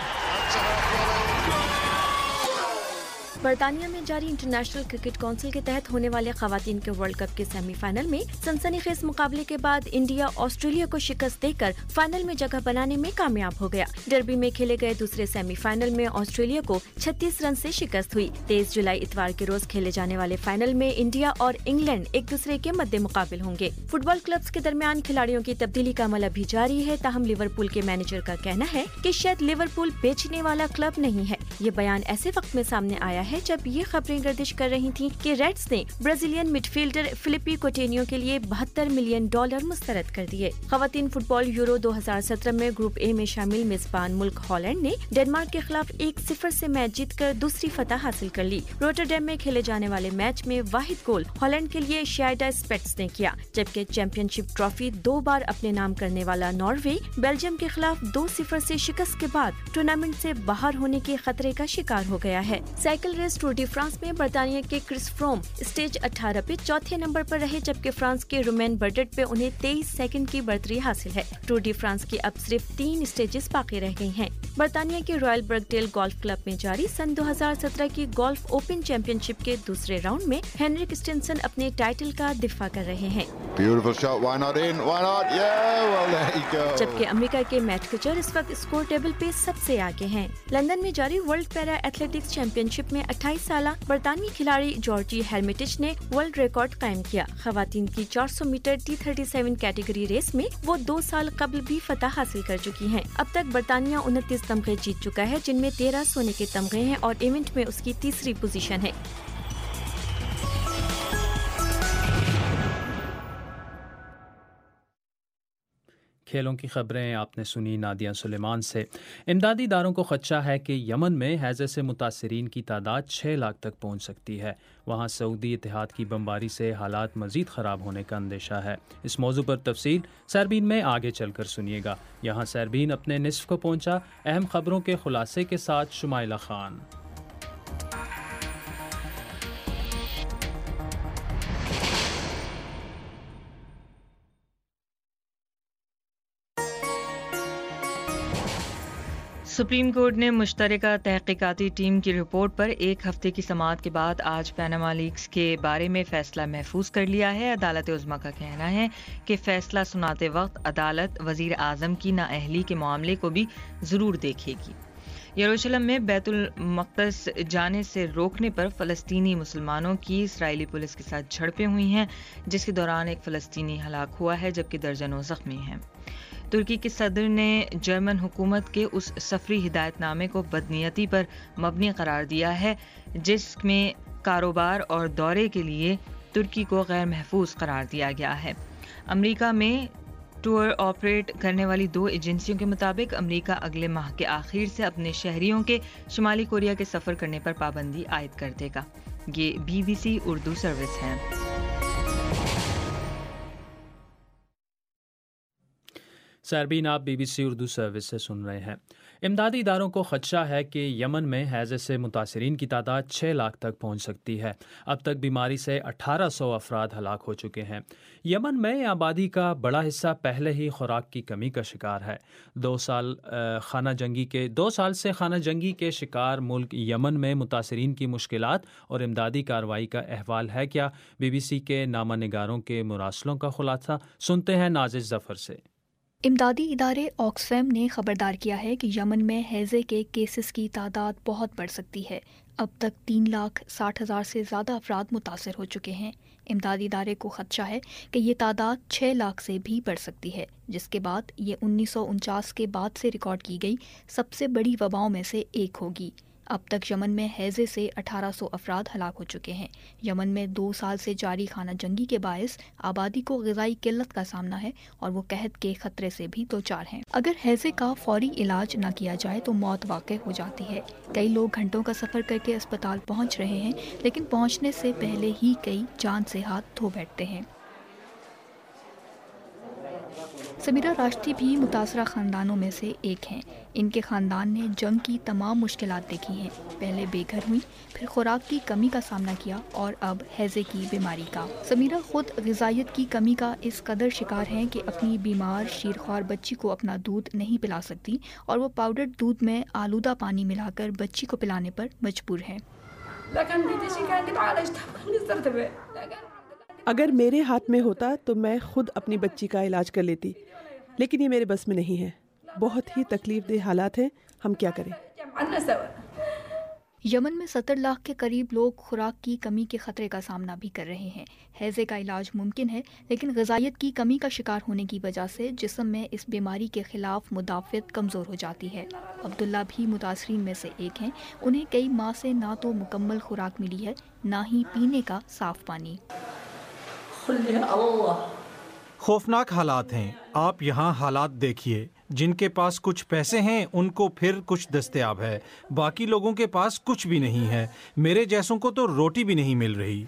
برطانیہ میں جاری انٹرنیشنل کرکٹ کونسل کے تحت ہونے والے خواتین کے ورلڈ کپ کے سیمی فائنل میں سنسنی خیز مقابلے کے بعد انڈیا آسٹریلیا کو شکست دے کر فائنل میں جگہ بنانے میں کامیاب ہو گیا. ڈربی میں کھیلے گئے دوسرے سیمی فائنل میں آسٹریلیا کو چھتیس رن سے شکست ہوئی. تیئیس جولائی اتوار کے روز کھیلے جانے والے فائنل میں انڈیا اور انگلینڈ ایک دوسرے کے مد مقابل ہوں گے. فٹ بال کلبز کے درمیان کھلاڑیوں کی تبدیلی کا عمل ابھی جاری ہے. تاہم لیورپول کے مینیجر کا کہنا ہے کہ شاید لیورپول بیچنے والا کلب نہیں ہے. یہ بیان ایسے وقت میں سامنے آیا ہے جب یہ خبریں گردش کر رہی تھیں کہ ریڈز نے Brazilian midfielder Philippe Coutinho کے لیے بہتر ملین ڈالر مسترد کر دیے. خواتین فٹ بال یورو دو ہزار سترہ میں گروپ اے میں شامل میزبان ملک ہالینڈ نے ڈنمارک کے خلاف ایک صفر سے میچ جیت کر دوسری فتح حاصل کر لی. روٹرڈیم میں کھیلے جانے والے میچ میں واحد گول ہالینڈ کے لیے شائڈا اسپیٹس نے کیا، جبکہ چیمپئن شپ ٹرافی دو بار اپنے نام کرنے والا ناروے بیلجیم کے خلاف دو صفر سے شکست کے بعد ٹورنامنٹ سے باہر ہونے کے خطرے کا شکار ہو گیا ہے. Cycle race tour de France میں برطانیہ کے کرس فروم اسٹیج اٹھارہ پہ چوتھے نمبر پر رہے، جبکہ فرانس کے رومین برڈٹ پہ انہیں تیئیس سیکنڈ کی برتری حاصل ہے. ٹور ڈی فرانس کی اب صرف تین اسٹیجز باقی رہ گئی ہیں. برطانیہ کے رائل برگڈیل گولف کلب میں جاری سن دو ہزار سترہ کی گولف اوپن چیمپئن شپ کے دوسرے راؤنڈ میں ہینرک اسٹنسن اپنے ٹائٹل کا دفاع کر رہے ہیں، جبکہ امریکہ کے میٹ کچر اس وقت اسکور ٹیبل پہ سب سے آگے ہیں. لندن میں جاری world para athletics championship میں اٹھائیس سالہ برطانوی کھلاڑی جارجی ہیلمیٹچ نے ورلڈ ریکارڈ قائم کیا. خواتین کی چار سو metre T thirty seven category race میں وہ دو سال قبل بھی فتح حاصل کر چکی ہیں. اب تک برطانیہ انتیس تمغے جیت چکا ہے، جن میں تیرہ سونے کے تمغے ہیں اور ایونٹ میں اس کی تیسری پوزیشن ہے. کھیلوں کی خبریں آپ نے سنی نادیہ سلیمان سے. امدادی اداروں کو خدشہ ہے کہ یمن میں ہیضے سے متاثرین کی تعداد چھ لاکھ تک پہنچ سکتی ہے. وہاں سعودی اتحاد کی بمباری سے حالات مزید خراب ہونے کا اندیشہ ہے. اس موضوع پر تفصیل سیربین میں آگے چل کر سنیے گا. یہاں سیربین اپنے نصف کو پہنچا. اہم خبروں کے خلاصے کے ساتھ شمائلہ خان. سپریم کورٹ نے مشترکہ تحقیقاتی ٹیم کی رپورٹ پر ایک ہفتے کی سماعت کے بعد آج پاناما لیکس کے بارے میں فیصلہ محفوظ کر لیا ہے. عدالت عظمیٰ کا کہنا ہے کہ فیصلہ سناتے وقت عدالت وزیر اعظم کی نااہلی کے معاملے کو بھی ضرور دیکھے گی. یروشلم میں بیت المقدس جانے سے روکنے پر فلسطینی مسلمانوں کی اسرائیلی پولیس کے ساتھ جھڑپیں ہوئی ہیں، جس کے دوران ایک فلسطینی ہلاک ہوا ہے جبکہ درجنوں زخمی ہیں۔ ترکی کے صدر نے جرمن حکومت کے اس سفری ہدایت نامے کو بدنیتی پر مبنی قرار دیا ہے جس میں کاروبار اور دورے کے لیے ترکی کو غیر محفوظ قرار دیا گیا ہے۔ امریکہ میں ٹور آپریٹ کرنے والی دو ایجنسیوں کے مطابق امریکہ اگلے ماہ کے آخر سے اپنے شہریوں کے شمالی کوریا کے سفر کرنے پر پابندی عائد کر دے گا۔ یہ B B C Urdu service ہے۔ ساربین، آپ B B C Urdu service سے سن رہے ہیں۔ امدادی اداروں کو خدشہ ہے کہ یمن میں ہیضے سے متاثرین کی تعداد چھ لاکھ تک پہنچ سکتی ہے۔ اب تک بیماری سے اٹھارہ سو افراد ہلاک ہو چکے ہیں۔ یمن میں آبادی کا بڑا حصہ پہلے ہی خوراک کی کمی کا شکار ہے۔ دو سال خانہ جنگی کے دو سال سے خانہ جنگی کے شکار ملک یمن میں متاثرین کی مشکلات اور امدادی کارروائی کا احوال ہے کیا؟ بی بی سی کے نامہ نگاروں کے مراسلوں کا خلاصہ سنتے ہیں نازش ظفر سے۔ امدادی ادارے آکسفیم نے خبردار کیا ہے کہ یمن میں ہیضے کے کیسز کی تعداد بہت بڑھ سکتی ہے۔ اب تک تین لاکھ ساٹھ ہزار سے زیادہ افراد متاثر ہو چکے ہیں۔ امدادی ادارے کو خدشہ ہے کہ یہ تعداد چھ لاکھ سے بھی بڑھ سکتی ہے، جس کے بعد یہ انیس سو انچاس کے بعد سے ریکارڈ کی گئی سب سے بڑی وباؤں میں سے ایک ہوگی۔ اب تک یمن میں ہیضے سے اٹھارہ سو افراد ہلاک ہو چکے ہیں۔ یمن میں دو سال سے جاری خانہ جنگی کے باعث آبادی کو غذائی قلت کا سامنا ہے اور وہ قحط کے خطرے سے بھی دوچار ہیں۔ اگر ہیضے کا فوری علاج نہ کیا جائے تو موت واقع ہو جاتی ہے۔ کئی لوگ گھنٹوں کا سفر کر کے اسپتال پہنچ رہے ہیں، لیکن پہنچنے سے پہلے ہی کئی جان سے ہاتھ دھو بیٹھتے ہیں۔ سمیرہ راشدی بھی متاثرہ خاندانوں میں سے ایک ہیں۔ ان کے خاندان نے جنگ کی تمام مشکلات دیکھی ہیں، پہلے بے گھر ہوئی، پھر خوراک کی کمی کا سامنا کیا اور اب ہیضے کی بیماری کا۔ سمیرہ خود غذائیت کی کمی کا اس قدر شکار ہیں کہ اپنی بیمار شیرخوار بچی کو اپنا دودھ نہیں پلا سکتی اور وہ پاؤڈر دودھ میں آلودہ پانی ملا کر بچی کو پلانے پر مجبور ہے۔ اگر میرے ہاتھ میں ہوتا تو میں خود اپنی بچی کا علاج کر لیتی، لیکن یہ میرے بس میں نہیں ہے۔ بہت ہی تکلیف دہ حالات ہیں، ہم کیا کریں؟ یمن میں ستر لاکھ کے قریب لوگ خوراک کی کمی کے خطرے کا سامنا بھی کر رہے ہیں۔ ہیضے کا علاج ممکن ہے، لیکن غذائیت کی کمی کا شکار ہونے کی وجہ سے جسم میں اس بیماری کے خلاف مدافعت کمزور ہو جاتی ہے۔ عبداللہ بھی متاثرین میں سے ایک ہیں۔ انہیں کئی ماہ سے نہ تو مکمل خوراک ملی ہے، نہ ہی پینے کا صاف پانی۔ خوفناک حالات ہیں۔ آپ یہاں حالات دیکھیے، جن کے پاس کچھ پیسے ہیں ان کو پھر کچھ دستیاب ہے، باقی لوگوں کے پاس کچھ بھی نہیں ہے۔ میرے جیسوں کو تو روٹی بھی نہیں مل رہی۔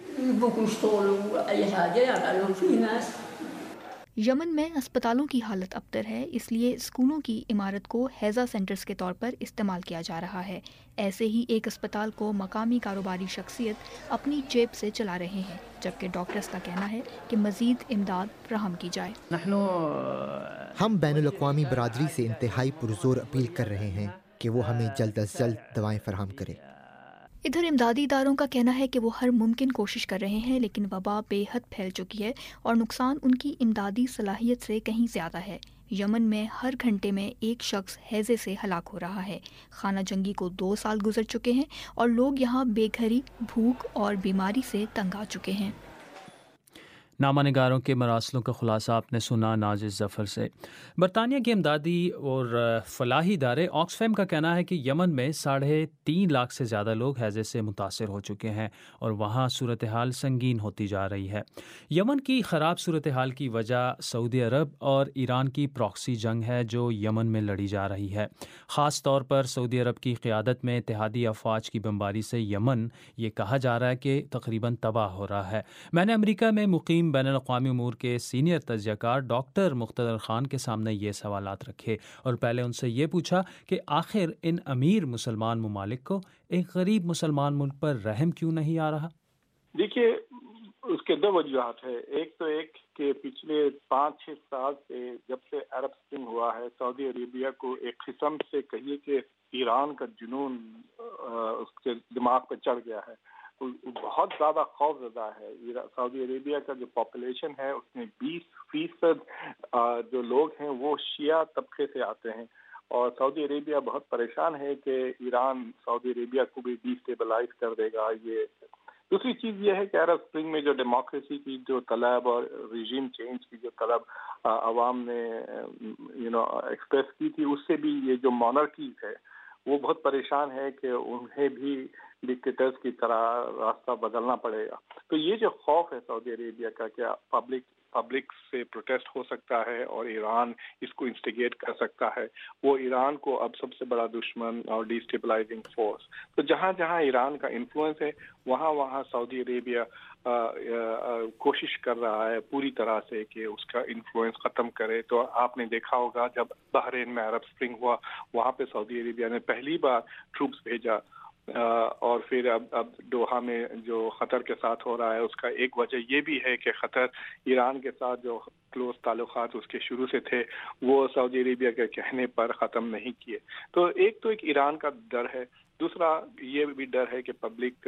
یمن میں اسپتالوں کی حالت ابتر ہے، اس لیے اسکولوں کی عمارت کو ہیضہ سینٹرز کے طور پر استعمال کیا جا رہا ہے۔ ایسے ہی ایک اسپتال کو مقامی کاروباری شخصیت اپنی جیب سے چلا رہے ہیں، جبکہ ڈاکٹرز کا کہنا ہے کہ مزید امداد فراہم کی جائے۔ ہم بین الاقوامی برادری سے انتہائی پرزور اپیل کر رہے ہیں کہ وہ ہمیں جلد از جلد دوائیں فراہم کرے۔ ادھر امدادی اداروں کا کہنا ہے کہ وہ ہر ممکن کوشش کر رہے ہیں، لیکن وبا بے حد پھیل چکی ہے اور نقصان ان کی امدادی صلاحیت سے کہیں زیادہ ہے۔ یمن میں ہر گھنٹے میں ایک شخص ہیضے سے ہلاک ہو رہا ہے۔ خانہ جنگی کو دو سال گزر چکے ہیں اور لوگ یہاں بے گھری، بھوک اور بیماری سے تنگ آ چکے ہیں۔ نامہ نگاروں کے مراسلوں کا خلاصہ آپ نے سنا نازش ظفر سے۔ برطانیہ کے امدادی اور فلاحی ادارے آکسفیم کا کہنا ہے کہ یمن میں ساڑھے تین لاکھ سے زیادہ لوگ ہیضے سے متاثر ہو چکے ہیں اور وہاں صورتحال سنگین ہوتی جا رہی ہے۔ یمن کی خراب صورتحال کی وجہ سعودی عرب اور ایران کی پراکسی جنگ ہے جو یمن میں لڑی جا رہی ہے۔ خاص طور پر سعودی عرب کی قیادت میں اتحادی افواج کی بمباری سے یمن یہ کہا جا رہا ہے کہ تقریباً تباہ ہو رہا ہے۔ میں نے امریکہ میں مقیم بین الاقوامی امور کے سینئر تجزیہ کار ڈاکٹر مقتدر خان کے سامنے یہ سوالات رکھے اور پہلے ان سے یہ پوچھا کہ آخر ان امیر مسلمان ممالک کو ایک غریب مسلمان ملک پر رحم کیوں نہیں آ رہا؟ دیکھیے، اس کے دو وجوہات ہے۔ ایک تو ایک کہ پچھلے پانچ چھ سال سے جب سے عرب اسپرنگ ہوا ہے، سعودی عربیہ کو ایک قسم سے کہیے کہ ایران کا جنون اس کے دماغ پہ چڑھ گیا ہے۔ بہت زیادہ خوف زدہ ہے۔ سعودی عربیہ کا جو پاپولیشن ہے اس میں بیس فیصد جو لوگ ہیں وہ شیعہ طبقے سے آتے ہیں اور سعودی عربیہ بہت پریشان ہے کہ ایران سعودی عربیہ کو بھی ڈی اسٹیبلائز کر دے گا. یہ دوسری چیز یہ ہے کہ عرب اسپرنگ میں جو ڈیموکریسی کی جو طلب اور ریجیم چینج کی جو طلب عوام نے یو نو ایکسپریس کی تھی، اس سے بھی یہ جو مونارکیز ہے وہ بہت پریشان ہے کہ انہیں بھی ڈکٹیٹرز کی طرح راستہ بدلنا پڑے گا. تو یہ جو خوف ہے سعودی عربیہ کا کہ پبلک پبلک سے پروٹیسٹ ہو سکتا ہے اور ایران اس کو انسٹیگیٹ کر سکتا ہے، وہ ایران کو اب سب سے بڑا دشمن اور ڈی اسٹیبلائزنگ فورس. تو جہاں جہاں ایران کا انفلوئنس ہے وہاں وہاں سعودی عربیہ آ, آ, کوشش کر رہا ہے پوری طرح سے کہ اس کا انفلوئنس ختم کرے. تو آپ نے دیکھا ہوگا جب بحرین میں عرب اسپرنگ ہوا وہاں پہ سعودی عربیہ نے پہلی بار ٹروپس بھیجا، اور پھر اب اب دوحہ میں جو قطر کے ساتھ ہو رہا ہے اس کا ایک وجہ یہ بھی ہے کہ قطر ایران کے ساتھ جو کلوز تعلقات اس کے شروع سے تھے وہ سعودی عربیہ کے کہنے پر ختم نہیں کیے. تو ایک تو ایک ایران کا ڈر ہے، دوسرا یہ بھی ڈر ہے کہ پبلک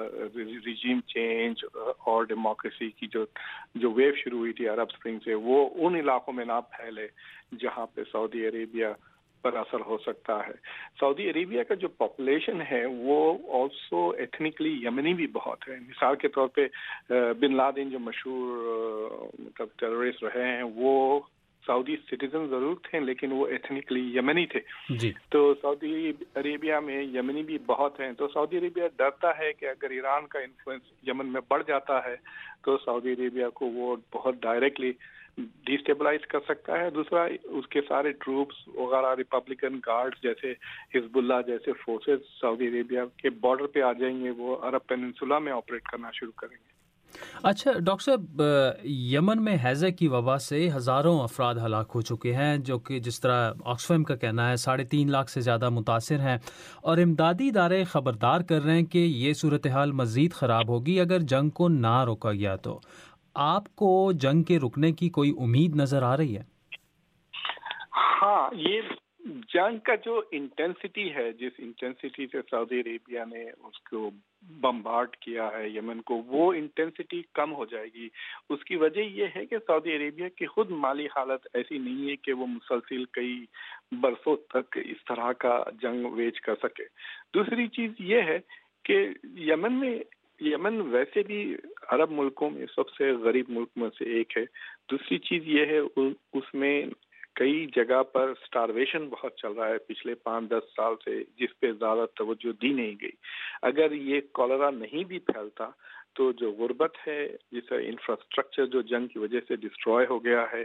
ریجیم چینج اور ڈیموکریسی کی جو جو ویو شروع ہوئی تھی عرب اسپرنگ سے وہ ان علاقوں میں نہ پھیلے جہاں پہ سعودی عربیہ پر اثر ہو سکتا ہے. سعودی عربیہ کا جو پاپولیشن ہے وہ آلسو ایتھنکلی یمنی بھی بہت ہے. مثال کے طور پہ بن لادن جو مشہور مطلب ٹیررسٹ رہے ہیں وہ سعودی سٹیزن ضرور تھے لیکن وہ ایتھنکلی یمنی تھے جی. تو سعودی عربیہ میں یمنی بھی بہت ہیں. تو سعودی عربیہ ڈرتا ہے کہ اگر ایران کا انفلوئنس یمن میں بڑھ جاتا ہے تو سعودی عربیہ کو وہ بہت ڈائریکٹلی ڈی اسٹیبلائز کر سکتا ہے. دوسرا اس کے سارے ٹروپس وغیرہ ریپبلکن گارڈ جیسے حزب اللہ جیسے فورسز سعودی عربیہ کے بارڈر پہ آ جائیں گے، وہ عرب پیننسولا میں آپریٹ کرنا شروع کریں گے. اچھا ڈاکٹر صاحب، یمن میں ہیضہ کی وبا سے ہزاروں افراد ہلاک ہو چکے ہیں، جو کہ جس طرح آکسفیم کا کہنا ہے ساڑھے تین لاکھ سے زیادہ متاثر ہیں، اور امدادی ادارے خبردار کر رہے ہیں کہ یہ صورتحال مزید خراب ہوگی اگر جنگ کو نہ روکا گیا. تو آپ کو جنگ کے رکنے کی کوئی امید نظر آ رہی ہے؟ ہاں، یہ جنگ کا جو انٹینسٹی ہے، جس انٹینسٹی سے سعودی عربیہ نے اس کو بمبارڈ کیا ہے یمن کو، وہ انٹینسٹی کم ہو جائے گی. اس کی وجہ یہ ہے کہ سعودی عربیہ کی خود مالی حالت ایسی نہیں ہے کہ وہ مسلسل کئی برسوں تک اس طرح کا جنگ ویج کر سکے. دوسری چیز یہ ہے کہ یمن میں یمن ویسے بھی عرب ملکوں میں سب سے غریب ملک میں سے ایک ہے. دوسری چیز یہ ہے اس میں کئی جگہ پر سٹارویشن بہت چل رہا ہے پچھلے پانچ دس سال سے، جس پہ زیادہ توجہ دی نہیں گئی. اگر یہ کالرا نہیں بھی پھیلتا تو جو غربت ہے، جس انفراسٹرکچر جو جنگ کی وجہ سے ڈسٹروائے ہو گیا ہے،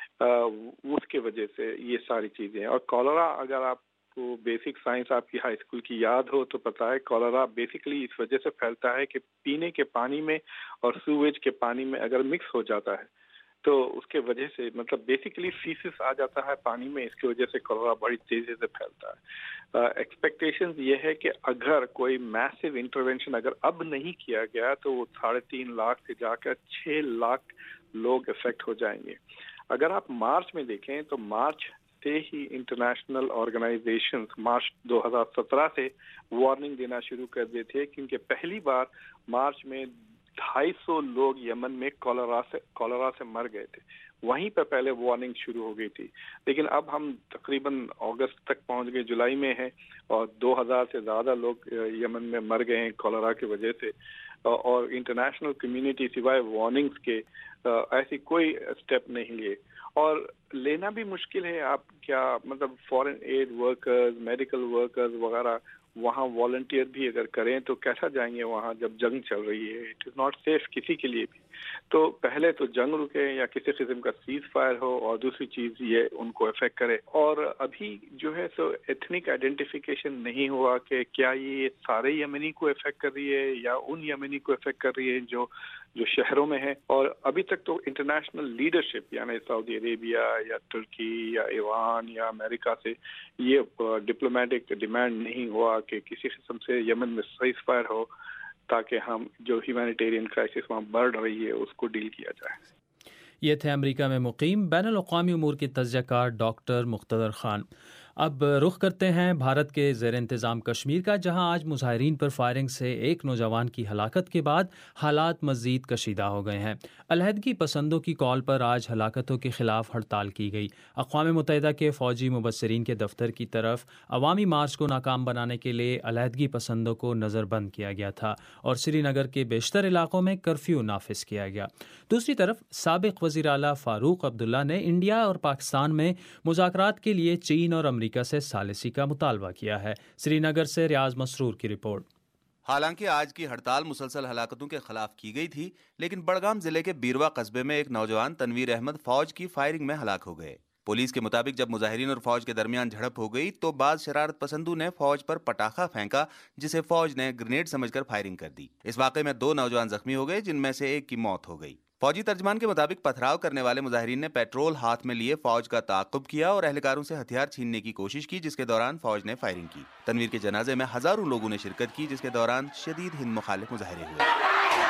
اس کے وجہ سے یہ ساری چیزیں. اور کالرا اگر آپ کو بیسک سائنس آپ کی ہائی اسکول کی یاد ہو تو پتہ ہے کالرا بیسکلی اس وجہ سے پھیلتا ہے کہ پینے کے پانی میں اور سویج کے پانی میں اگر مکس ہو جاتا ہے تو اس کے وجہ سے مطلب بیسکلی فیسس آ جاتا ہے پانی میں، اس کی وجہ سے کالرا بڑی تیزی سے پھیلتا ہے. ایکسپیکٹیشنز یہ ہے کہ اگر کوئی میسو انٹرونشن اگر اب نہیں کیا گیا تو وہ ساڑھے تین لاکھ سے جا کر چھ لاکھ لوگ افیکٹ ہو جائیں گے. اگر آپ مارچ میں دیکھیں تو مارچ سے ہی انٹرنیشنل آرگنائزیشن مارچ دو ہزار سترہ سے وارننگ دینا شروع کر دیے تھے، کیونکہ پہلی بار مارچ میں ڈھائی سو لوگ یمن میں کالرا سے کالرا سے مر گئے تھے. وہیں پہ پہلے وارننگ شروع ہو گئی تھی. لیکن اب ہم تقریباً اگست تک پہنچ گئے، جولائی میں ہیں، اور دو ہزار سے زیادہ لوگ یمن میں مر گئے ہیں کالرا کی وجہ سے. اور انٹرنیشنل کمیونٹی سوائے وارننگز کے ایسی کوئی اسٹیپ نہیں لیے، اور لینا بھی مشکل ہے. آپ کیا مطلب foreign aid workers, medical workers وغیرہ وہاں والنٹیئر بھی اگر کریں تو کیسا جائیں گے وہاں جب جنگ چل رہی ہے؟ اٹ از ناٹ سیف کسی کے لیے بھی. تو پہلے تو جنگ رکے یا کسی قسم کا سیز فائر ہو، اور دوسری چیز یہ ان کو افیکٹ کرے. اور ابھی جو ہے سو ایتھنک آئیڈینٹیفیکیشن نہیں ہوا کہ کیا یہ سارے یمنی کو افیکٹ کر رہی ہے یا ان یمنی کو افیکٹ کر رہی ہے جو جو شہروں میں ہے. اور ابھی تک تو انٹرنیشنل لیڈرشپ یعنی سعودی عربیہ یا ترکی یا ایران یا امریکہ سے یہ ڈپلومیٹک ڈیمانڈ نہیں ہوا کہ کسی قسم سے یمن میں سیز فائر ہو تاکہ ہم جو ہیومینیٹیرین کرائسس وہاں بڑھ رہی ہے اس کو ڈیل کیا جائے. یہ تھے امریکہ میں مقیم بین الاقوامی امور کے تجزیہ کار ڈاکٹر مقتدر خان. اب رخ کرتے ہیں بھارت کے زیر انتظام کشمیر کا، جہاں آج مظاہرین پر فائرنگ سے ایک نوجوان کی ہلاکت کے بعد حالات مزید کشیدہ ہو گئے ہیں۔ علیحدگی پسندوں کی کال پر آج ہلاکتوں کے خلاف ہڑتال کی گئی۔ اقوام متحدہ کے فوجی مبصرین کے دفتر کی طرف عوامی مارچ کو ناکام بنانے کے لیے علیحدگی پسندوں کو نظر بند کیا گیا تھا اور سری نگر کے بیشتر علاقوں میں کرفیو نافذ کیا گیا۔ دوسری طرف سابق وزیر اعلیٰ فاروق عبداللہ نے انڈیا اور پاکستان میں مذاکرات کے لیے چین اور امریکہ سے ثالثی کا مطالبہ کیا ہے۔ سری نگر سے ریاض مسرور کی رپورٹ۔ حالانکہ آج کی ہڑتال مسلسل ہلاکتوں کے خلاف کی گئی تھی، لیکن بڑگام ضلع کے بیروا قصبے میں ایک نوجوان تنویر احمد فوج کی فائرنگ میں ہلاک ہو گئے۔ پولیس کے مطابق جب مظاہرین اور فوج کے درمیان جھڑپ ہو گئی تو بعض شرارت پسندوں نے فوج پر پٹاخہ پھینکا، جسے فوج نے گرینیڈ سمجھ کر فائرنگ کر دی۔ اس واقعے میں دو نوجوان زخمی ہو گئے، جن میں سے ایک کی موت ہو گئی۔ فوجی ترجمان کے مطابق پتھراؤ کرنے والے مظاہرین نے پیٹرول ہاتھ میں لیے فوج کا تعاقب کیا اور اہلکاروں سے ہتھیار چھیننے کی کوشش کی، جس کے دوران فوج نے فائرنگ کی۔ تنویر کے جنازے میں ہزاروں لوگوں نے شرکت کی، جس کے دوران شدید ہند مخالف مظاہرے ہوئے۔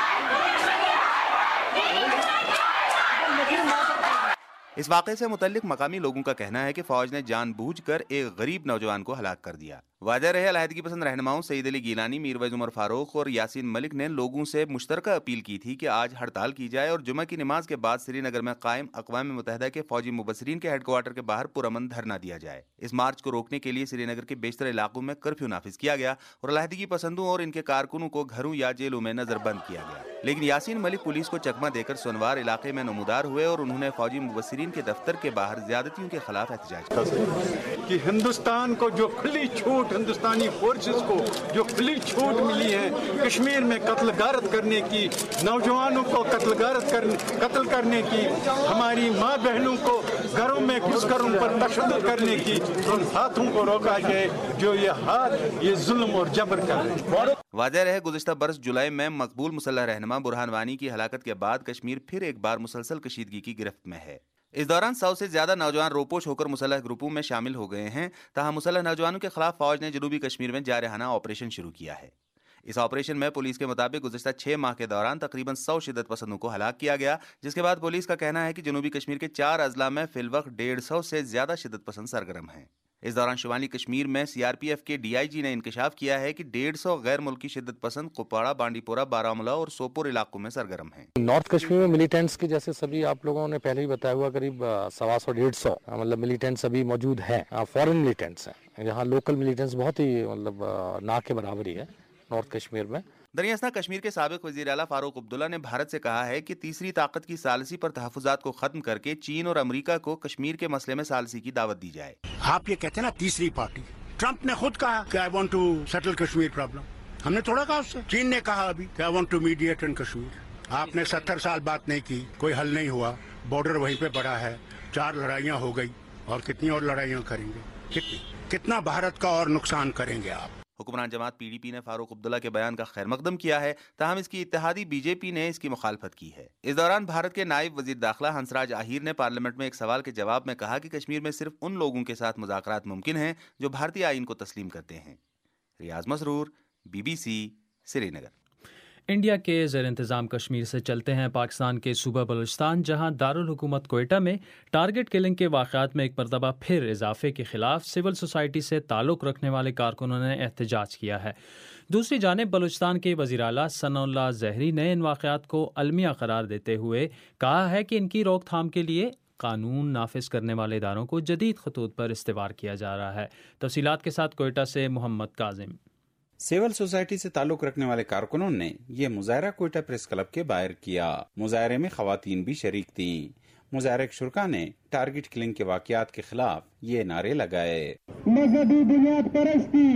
اس واقعے سے متعلق مقامی لوگوں کا کہنا ہے کہ فوج نے جان بوجھ کر ایک غریب نوجوان کو ہلاک کر دیا۔ واضح رہے علیحدگی پسند رہنماؤں سعید علی گیلانی، میرویز عمر فاروق اور یاسین ملک نے لوگوں سے مشترکہ اپیل کی تھی کہ آج ہڑتال کی جائے اور جمعہ کی نماز کے بعد سری نگر میں قائم اقوام متحدہ کے فوجی مبصرین کے ہیڈ کوارٹر کے باہر پرامن دھرنا دیا جائے۔ اس مارچ کو روکنے کے لیے سری نگر کے بیشتر علاقوں میں کرفیو نافذ کیا گیا اور علیحدگی پسندوں اور ان کے کارکنوں کو گھروں یا جیلوں میں نظر بند کیا گیا۔ لیکن یاسین ملک پولیس کو چکمہ دے کر سونوار علاقے میں نمودار ہوئے اور انہوں نے فوجی مبصرین کے دفتر کے باہر زیادتیوں کے خلاف احتجاج کیا کہ ہندوستان کو جو کھلی چھوٹ، ہندوستانی فورسز کو جو کھلی چھوٹ ملی ہے کشمیر میں قتل غارت کرنے کی، نوجوانوں کو قتل غارت کرنے قتل کرنے کی، ہماری ماں بہنوں کو گھروں میں گھس کر ان پر تشدد کرنے کی، ان ہاتھوں کو روکا جائے جو یہ ہاتھ یہ ظلم اور جبر کر رہے ہیں۔ واضح رہے گزشتہ برس جولائی میں مقبول مسلح رہنما برہان وانی کی ہلاکت کے بعد کشمیر پھر ایک بار مسلسل کشیدگی کی گرفت میں ہے۔ اس دوران سو سے زیادہ نوجوان روپوش ہو کر مسلح گروپوں میں شامل ہو گئے ہیں، تاہم مسلح نوجوانوں کے خلاف فوج نے جنوبی کشمیر میں جارحانہ آپریشن شروع کیا ہے۔ اس آپریشن میں پولیس کے مطابق گزشتہ چھ ماہ کے دوران تقریباً سو شدت پسندوں کو ہلاک کیا گیا، جس کے بعد پولیس کا کہنا ہے کہ جنوبی کشمیر کے چار اضلاع میں فی الوقت ڈیڑھ سو سے زیادہ شدت پسند سرگرم ہیں۔ اس دوران شمالی کشمیر میں سی آر پی ایف کے ڈی آئی جی نے انکشاف کیا ہے کہ ڈیڑھ سو غیر ملکی شدت پسند کپواڑہ، بانڈی پورہ، بارامولہ اور سوپور علاقوں میں سرگرم ہیں۔ نارتھ کشمیر میں ملیٹنٹس کے جیسے سبھی آپ لوگوں نے پہلے ہی بتایا ہوا قریب سوا سو ڈیڑھ سو مطلب ملیٹنٹس ابھی موجود ہیں، فورن ملیٹنٹس ہیں۔ یہاں لوکل ملیٹنٹس بہت ہی مطلب نہ کے برابر ہی ہے نارتھ کشمیر میں۔ دریاسنا کشمیر کے سابق وزیر اعلیٰ فاروق عبداللہ نے بھارت سے کہا ہے کہ تیسری طاقت کی ثالثی پر تحفظات کو ختم کر کے چین اور امریکہ کو کشمیر کے مسئلے میں ثالثی کی دعوت دی جائے۔ آپ یہ کہتے ہیں نا تیسری پارٹی، ٹرمپ نے خود کہا کہ I want to settle Kashmir problem, ہم نے تھوڑا کہا اس سے۔ چین نے کہا ابھی کہ I want to mediate in Kashmir. آپ نے ستر سال بات نہیں کی، کوئی حل نہیں ہوا، بارڈر وہیں پہ پڑا ہے، چار لڑائیاں ہو گئی اور کتنی اور لڑائیاں کریں گے، کتنی کتنا بھارت کا اور نقصان کریں گے آپ۔ حکمران جماعت پی ڈی پی نے فاروق عبداللہ کے بیان کا خیر مقدم کیا ہے، تاہم اس کی اتحادی بی جے پی نے اس کی مخالفت کی ہے۔ اس دوران بھارت کے نائب وزیر داخلہ ہنسراج آہیر نے پارلیمنٹ میں ایک سوال کے جواب میں کہا کہ کشمیر میں صرف ان لوگوں کے ساتھ مذاکرات ممکن ہیں جو بھارتی آئین کو تسلیم کرتے ہیں۔ Riaz Masroor, B B C, Srinagar. India کے زیر انتظام کشمیر سے چلتے ہیں پاکستان کے صوبہ بلوچستان، جہاں دارالحکومت کوئٹہ میں ٹارگٹ کلنگ کے واقعات میں ایک مرتبہ پھر اضافے کے خلاف سول سوسائٹی سے تعلق رکھنے والے کارکنوں نے احتجاج کیا ہے۔ دوسری جانب بلوچستان کے وزیر اعلیٰ ثناء اللہ زہری نے ان واقعات کو المیہ قرار دیتے ہوئے کہا ہے کہ ان کی روک تھام کے لیے قانون نافذ کرنے والے اداروں کو جدید خطوط پر استوار کیا جا رہا ہے۔ تفصیلات کے ساتھ کوئٹہ سے محمد کاظم۔ سول سوسائٹی سے تعلق رکھنے والے کارکنوں نے یہ مظاہرہ کوئٹہ پریس کلب کے باہر کیا۔ مظاہرے میں خواتین بھی شریک تھیں۔ مظاہرے کے شرکا نے ٹارگٹ کلنگ کے واقعات کے خلاف یہ نعرے لگائے۔ مذہبی بنیاد پرستی،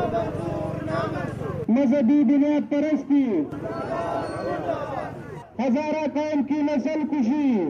مذہبی بنیاد پرستی، ہزارہ قوم کی نسل کشی۔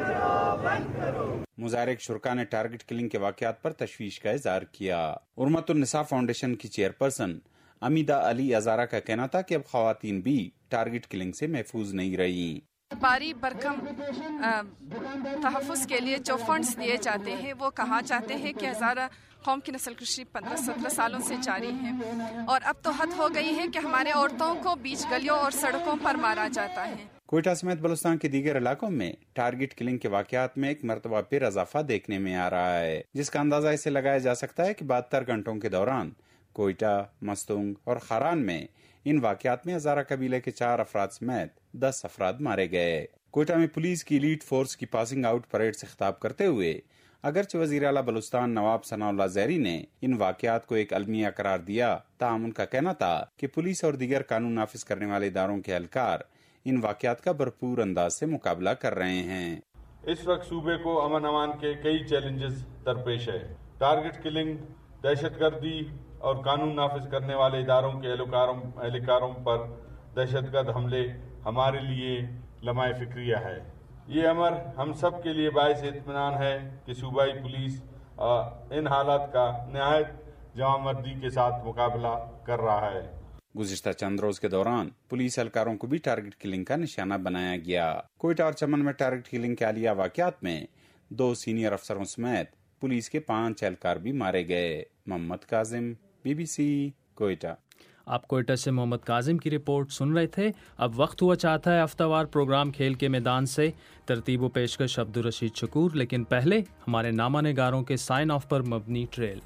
مظاہرے کے شرکا نے ٹارگٹ کلنگ کے واقعات پر تشویش کا اظہار کیا۔ ارمت النساء فاؤنڈیشن کی چیئرپرسن امیدہ علی ازارہ کا کہنا تھا کہ اب خواتین بھی ٹارگٹ کلنگ سے محفوظ نہیں رہی۔ باری برکم تحفظ کے لیے جو فنڈز دیے جاتے ہیں وہ کہا چاہتے ہیں کہ ہزارہ قوم کی نسل کشی پندرہ سترہ سالوں سے جاری ہے، اور اب تو حد ہو گئی ہے کہ ہمارے عورتوں کو بیچ گلیوں اور سڑکوں پر مارا جاتا ہے۔ کوئٹہ سمیت بلوچستان کے دیگر علاقوں میں ٹارگٹ کلنگ کے واقعات میں ایک مرتبہ پھر اضافہ دیکھنے میں آ رہا ہے، جس کا اندازہ اس سے لگایا جا سکتا ہے کہ بہتر گھنٹوں کے دوران کوئٹہ، مستونگ اور خاران میں ان واقعات میں ہزارہ قبیلے کے چار افراد سمیت دس افراد مارے گئے۔ کوئٹہ میں پولیس کی ایلیٹ فورس کی پاسنگ آؤٹ پریڈ سے خطاب کرتے ہوئے اگرچہ وزیر اعلیٰ بلوچستان نواب ثناء اللہ زہری نے ان واقعات کو ایک المیہ قرار دیا، تاہم ان کا کہنا تھا کہ پولیس اور دیگر قانون نافذ کرنے والے اداروں کے اہلکار ان واقعات کا بھرپور انداز سے مقابلہ کر رہے ہیں۔ اس وقت صوبے کو امن امان کے کئی چیلنجز درپیش ہے۔ ٹارگٹ کلنگ، دہشت گردی اور قانون نافذ کرنے والے اداروں کے اہلکاروں پر دہشت گرد حملے ہمارے لیے لمحہ فکریہ ہے۔ یہ امر ہم سب کے لیے باعث اطمینان ہے کہ صوبائی پولیس ان حالات کا نہایت جواں مردی کے ساتھ مقابلہ کر رہا ہے۔ گزشتہ چند روز کے دوران پولیس اہلکاروں کو بھی ٹارگٹ کلنگ کا نشانہ بنایا گیا۔ کوئٹہ اور چمن میں ٹارگٹ کلنگ کے حالیہ واقعات میں دو سینئر افسروں سمیت پولیس کے پانچ اہلکار بھی مارے گئے۔ Muhammad Kazim, B B C, Quetta. آپ کوئٹہ سے محمد کاظم کی رپورٹ سن رہے تھے۔ اب وقت ہوا چاہتا ہے ہفتہ وار پروگرام کھیل کے میدان سے، ترتیب و پیشکش عبدالرشید شکور، لیکن پہلے ہمارے نامہ نگاروں کے سائن آف پر مبنی ٹریل۔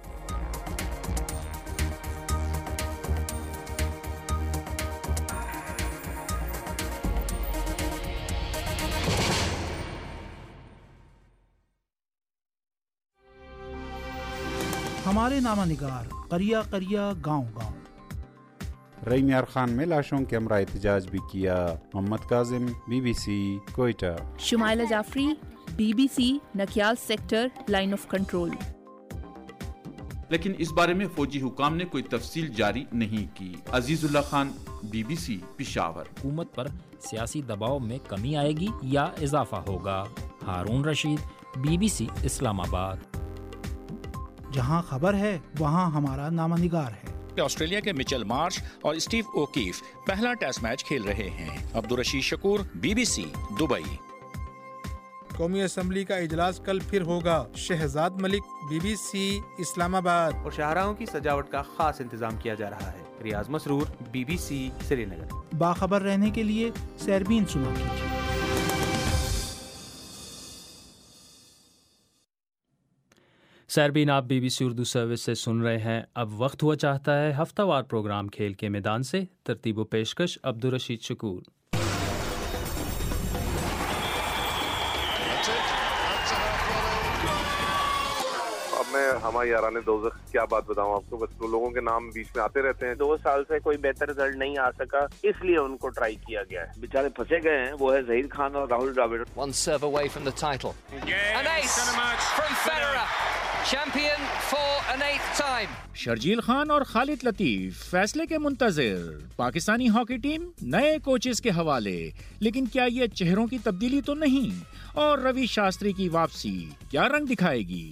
ہمارے نامہ نگار قریہ قریہ، گاؤں گاؤں۔ رئی میار خان میں لاشوں کے ہمراہ احتجاج بھی کیا۔ Muhammad Kazim, B B C, Quetta. Shumaila Jafri, B B C, Nakyal sector, line of control. لیکن اس بارے میں فوجی حکام نے کوئی تفصیل جاری نہیں کی۔ عزیز اللہ Khan, B B C, Peshawar. حکومت پر سیاسی دباؤ میں کمی آئے گی یا اضافہ ہوگا؟ Haroon Rashid, B B C, Islamabad. جہاں خبر ہے وہاں ہمارا نامہ نگار ہے۔ آسٹریلیا کے مچل مارش اور اسٹیو اوکیف پہلا ٹیسٹ میچ کھیل رہے ہیں۔ Abdul Rashid Shakoor, B B C, Dubai. قومی اسمبلی کا اجلاس کل پھر ہوگا۔ Shahzad Malik, B B C, Islamabad. اور شاہراہوں کی سجاوٹ کا خاص انتظام کیا جا رہا ہے۔ Riaz Masroor, B B C, Srinagar. باخبر رہنے کے لیے سیربین سنا کیجیے۔ سیربین، آپ B B C Urdu service سے سن رہے ہیں۔ اب وقت ہوا چاہتا ہے ہفتہ وار پروگرام کھیل کے میدان سے، ترتیب و پیشکش عبدالرشید شکور۔ اب میں ہمارے یاران دوزخ کیا بات بتاؤں آپ کو، بس لوگوں کے نام بیچ میں آتے رہتے ہیں۔ دو سال سے کوئی بہتر رزلٹ نہیں آ سکا، اس لیے ان کو ٹرائی کیا گیا ہے۔ بیچارے پھنسے گئے ہیں، وہ ہے ظہیر خان اور Rahul Dravid. One serve away from the title. An ace from Federer. Champion for an eighth time. Sharjeel Khan اور خالد لطیف فیصلے کے منتظر۔ پاکستانی ہاکی ٹیم نئے کوچز کے حوالے، لیکن کیا یہ چہروں کی تبدیلی تو نہیں؟ اور روی شاستری کی واپسی کیا رنگ دکھائے گی؟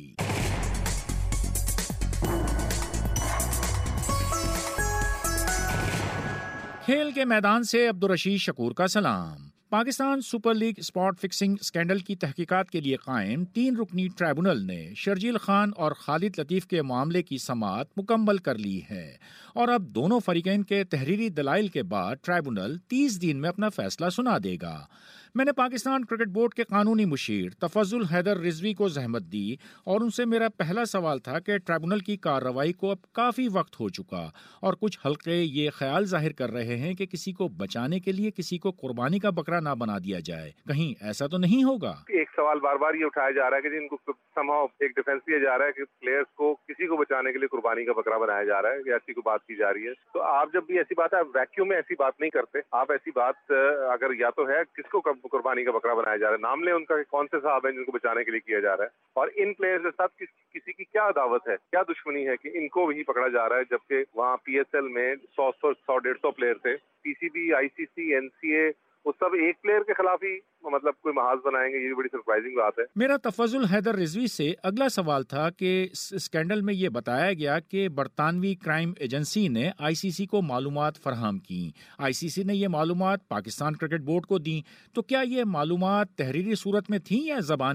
کھیل کے میدان سے عبدالرشید شکور کا سلام۔ Pakistan super league spot fixing scandal کی تحقیقات کے لیے قائم تین رکنی ٹرائبونل نے شرجیل خان اور خالد لطیف کے معاملے کی سماعت مکمل کر لی ہے، اور اب دونوں فریقین کے تحریری دلائل کے بعد ٹرائبونل تیس دن میں اپنا فیصلہ سنا دے گا۔ میں نے پاکستان کرکٹ بورڈ کے قانونی مشیر تفضل حیدر رضوی کو زحمت دی اور ان سے میرا پہلا سوال تھا کہ ٹرائبونل کی کارروائی کو اب کافی وقت ہو چکا اور کچھ حلقے یہ خیال ظاہر کر رہے ہیں کہ کسی کو بچانے کے لیے کسی کو قربانی کا بکرا نہ بنا دیا جائے، کہیں ایسا تو نہیں ہوگا؟ ایک سوال بار بار یہ اٹھایا جا رہا ہے کہ جن کو سمہاؤ ایک ڈیفنس دیا جا رہا ہے کہ پلیئرز کو کسی کو بچانے کے لیے قربانی کا بکرا بنایا جا رہا ہے، ایسی کوئی بات کی جا رہی ہے۔ تو آپ جب بھی ایسی بات ہے، ویکیوم میں ایسی بات نہیں کرتے، آپ ایسی بات اگر یا تو ہے کس کو قربانی کا بکرا بنایا جا رہا ہے، نام لیں ان کا کون سے صاحب ہیں جن کو بچانے کے لیے کیا جا رہا ہے، اور ان پلیئرز کے ساتھ کسی کی کیا عداوت ہے، کیا دشمنی ہے کہ ان کو بھی پکڑا جا رہا ہے، جبکہ وہاں پی ایس ایل میں سو سو سو ڈیڑھ سو پلیئر تھے، پی سی بی، آئی سی سی، این سی اے، وہ سب ایک پلیئر کے خلاف ہی مطلب کوئی محاذ بنائیں گے، یہ بڑی سرپرائزنگ بات ہے۔ میرا تفضل حیدر رضوی سے اگلا سوال تھا کہ اسکینڈل میں یہ بتایا گیا کہ برطانوی کرائم ایجنسی نے آئی سی سی کو معلومات فراہم کی، آئی سی سی نے یہ معلومات پاکستان کرکٹ بورڈ کو دیں، تو کیا یہ معلومات تحریری صورت میں تھیں یا زبانی؟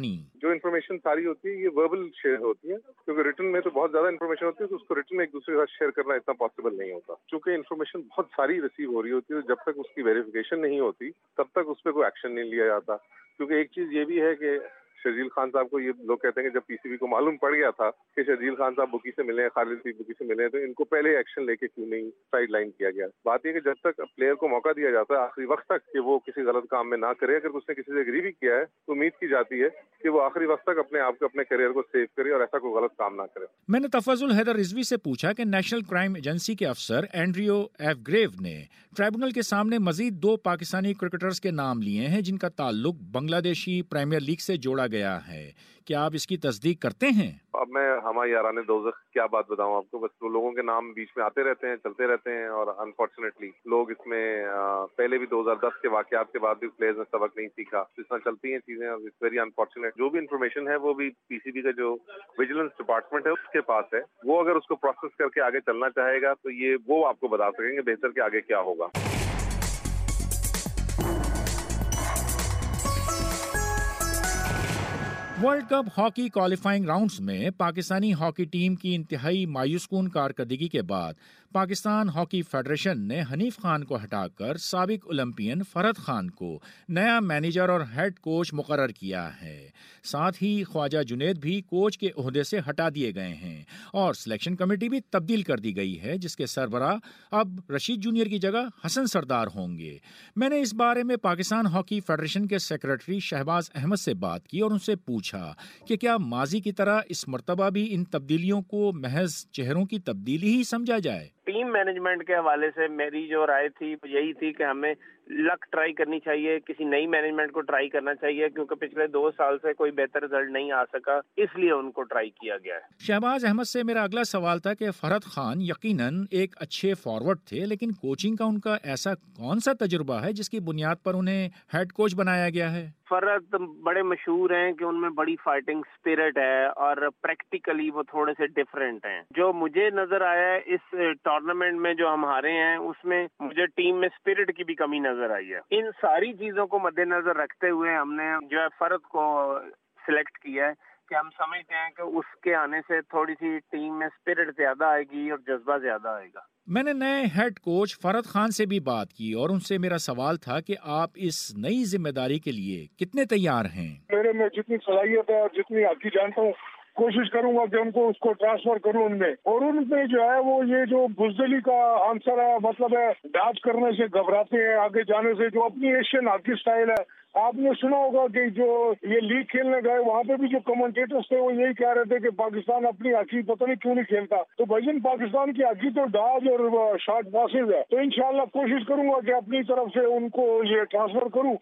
जो इन्फॉर्मेशन सारी होती है ये वर्बल शेयर होती है, क्योंकि रिटन में तो बहुत ज्यादा इन्फॉर्मेशन होती है, तो उसको रिटन में एक दूसरे के साथ शेयर करना इतना पॉसिबल नहीं होता। चूंकि इन्फॉर्मेशन बहुत सारी रिसीव हो रही होती है, जब तक उसकी वेरिफिकेशन नहीं होती तब तक उस पर कोई एक्शन नहीं लिया जाता। क्योंकि एक चीज ये भी है कि शर्जील खान साहब को ये लोग कहते हैं कि जब पीसीबी को मालूम पड़ गया था कि शर्जील खान साहब बुकी से मिले हैं, खालिद लतीफ बुकी से मिले हैं, तो इनको पहले एक्शन लेके क्यों नहीं साइड लाइन किया गया। बात यह कि जब तक प्लेयर को मौका दिया जाता है आखिरी वक्त तक कि वो किसी गलत काम में ना करे, अगर उसने किसी से एग्री भी किया है तो उम्मीद की जाती है कि वो आखिरी वक्त तक अपने आप को, अपने करियर को सेव करे और ऐसा कोई गलत काम ना करे। मैंने तफजुल हैदर रिजवी से पूछा कि नेशनल क्राइम एजेंसी के अफसर एंड्रियो एफ ग्रेव ने ट्राइब्यूनल के सामने मजीद दो पाकिस्तानी क्रिकेटर्स के नाम लिए हैं जिनका ताल्लुक बांग्लादेशी प्रीमियर लीग से जोड़ा गया है। क्या आप इसकी तस्दीक करते हैं? अब मैं हमारे याराने दोज़ख क्या बात बताऊं आपको, बस तो लोगों के नाम बीच में आते रहते हैं, चलते रहते हैं, और अनफॉर्चुनेटली लोग इसमें आ, पहले भी दो हज़ार दस के वाकयात के बाद भी प्लेयर्स ने सबक नहीं सीखा, इस तरह चलती हैं चीजें। It's very unfortunate. जो भी इन्फॉर्मेशन है वो भी पीसीबी का जो विजिलेंस डिपार्टमेंट है उसके पास है, वो अगर उसको प्रोसेस करके आगे चलना चाहेगा तो ये वो आपको बता सकेंगे बेहतर के आगे क्या होगा। World Cup hockey qualifying rounds में पाकिस्तानी हॉकी टीम की इंतहाई मायूसकुन कारकर्दगी के बाद पाकिस्तान हॉकी फेडरेशन ने हनीफ खान को हटाकर साबिक ओलंपियन फरहत खान को नया मैनेजर और हेड कोच मुकर्रर किया है। साथ ही ख्वाजा जुनैद भी कोच के ओहदे से हटा दिए गए हैं और सिलेक्शन कमेटी भी तब्दील कर दी गई है, जिसके सरबराह अब रशीद जूनियर की जगह हसन सरदार होंगे। मैंने इस बारे में पाकिस्तान हॉकी फेडरेशन के सेक्रेटरी शहबाज अहमद से बात की और उनसे पूछा कि क्या माजी की तरह इस मर्तबा भी इन तब्दीलियों को महज चेहरों की तब्दीली ही समझा जाए। टीम मैनेजमेंट के हवाले से मेरी जो राय थी यही थी कि हमें लक ट्राई करनी चाहिए, किसी नई मैनेजमेंट को ट्राई करना चाहिए, क्योंकि पिछले दो साल से कोई बेहतर रिजल्ट नहीं आ सका, इसलिए उनको ट्राई किया गया है। शहबाज अहमद से मेरा अगला सवाल था कि फरहत खान यकीनन एक अच्छे फॉरवर्ड थे, लेकिन कोचिंग का उनका ऐसा कौन सा तजुर्बा है जिसकी बुनियाद पर उन्हें हेड कोच बनाया गया है? फरहत बड़े मशहूर हैं कि उनमें बड़ी फाइटिंग स्पिरिट है और प्रैक्टिकली वो थोड़े से डिफरेंट हैं। जो मुझे नजर आया है इस टूर्नामेंट में जो हम हारे हैं उसमें मुझे टीम में स्पिरिट की भी कमी नजर आई है। इन सारी चीजों को मद्देनजर रखते हुए हमने जो है फरहत को सिलेक्ट किया है कि हम समझते हैं कि उसके आने से थोड़ी सी टीम में स्पिरिट ज्यादा आएगी और जज्बा ज्यादा आएगा। मैंने नए हेड कोच फरहत खान से भी बात की और उनसे मेरा सवाल था कि आप इस नई जिम्मेदारी के लिए कितने तैयार हैं? मेरे में जितनी सलाहियत है और जितनी हकी जानता हूँ कोशिश करूंगा कि उनको उसको ट्रांसफर करूं उनमें, और उनमें जो है वो ये जो बुजदली का आंसर है, मतलब है डांस करने से घबराते हैं, आगे जाने से, जो अपनी एशियन हॉकी स्टाइल है। आपने सुना होगा कि जो ये लीग खेलने गए वहाँ पे भी जो कमेंटेटर्स थे वो यही कह रहे थे कि पाकिस्तान अपनी हॉकी पता नहीं क्यों नहीं खेलता। तो भाईजान पाकिस्तान की हॉकी तो डाज और शॉर्ट पासेज है, तो इंशाल्लाह कोशिश करूंगा कि अपनी तरफ से उनको ये ट्रांसफर करूँ।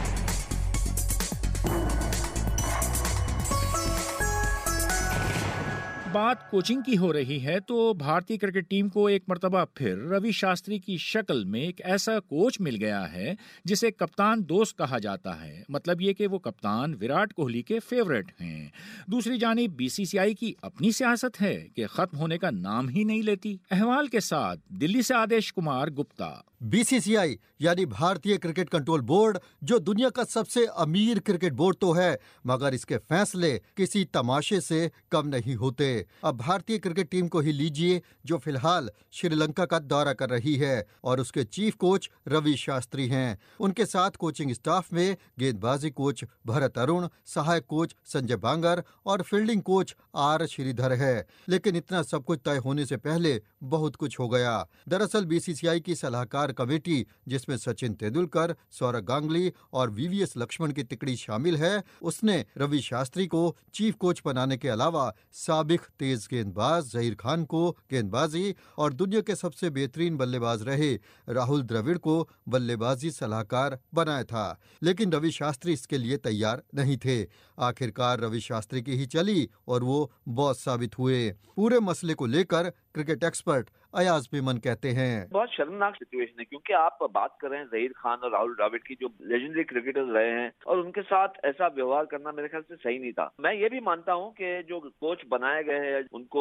बात कोचिंग की हो रही है तो भारतीय क्रिकेट टीम को एक मर्तबा फिर रवि शास्त्री की शक्ल में एक ऐसा कोच मिल गया है जिसे कप्तान दोस्त कहा जाता है। मतलब ये कि वो कप्तान विराट कोहली के फेवरेट हैं। दूसरी जानिब बीसीसीआई की अपनी सियासत है कि खत्म होने का नाम ही नहीं लेती। अहवाल के साथ दिल्ली से आदेश कुमार गुप्ता। बीसीसीआई यानी भारतीय क्रिकेट कंट्रोल बोर्ड जो दुनिया का सबसे अमीर क्रिकेट बोर्ड तो है, मगर इसके फैसले किसी तमाशे से कम नहीं होते। अब भारतीय क्रिकेट टीम को ही लीजिए जो फिलहाल श्रीलंका का दौरा कर रही है और उसके चीफ कोच रवि शास्त्री हैं। उनके साथ कोचिंग स्टाफ में गेंदबाजी कोच भरत अरुण, सहायक कोच संजय बांगर और फील्डिंग कोच आर श्रीधर है। लेकिन इतना सब कुछ तय होने से पहले बहुत कुछ हो गया। दरअसल बीसीसीआई की सलाहकार कमेटी जिसमें सचिन तेंदुलकर, सौरव गांगुली और वीवीएस लक्ष्मण की तिकड़ी शामिल है, उसने रवि शास्त्री को चीफ कोच बनाने के अलावा साबिक तेज गेंदबाज जहीर खान को गेंदबाजी और दुनिया के सबसे बेहतरीन बल्लेबाज रहे राहुल द्रविड़ को बल्लेबाजी सलाहकार बनाया था। लेकिन रवि शास्त्री इसके लिए तैयार नहीं थे। आखिरकार रवि शास्त्री की ही चली और वो बॉस साबित हुए। पूरे मसले को लेकर क्रिकेट एक्सपर्ट अयाज मेमन कहते हैं, बहुत शर्मनाक सिचुएशन है, क्योंकि आप बात कर रहे हैं जहीर खान और राहुल द्रविड़ की जो लेजेंडरी क्रिकेटर्स रहे हैं और उनके साथ ऐसा व्यवहार करना मेरे ख्याल से सही नहीं था। मैं ये भी मानता हूं कि जो कोच बनाए गए हैं उनको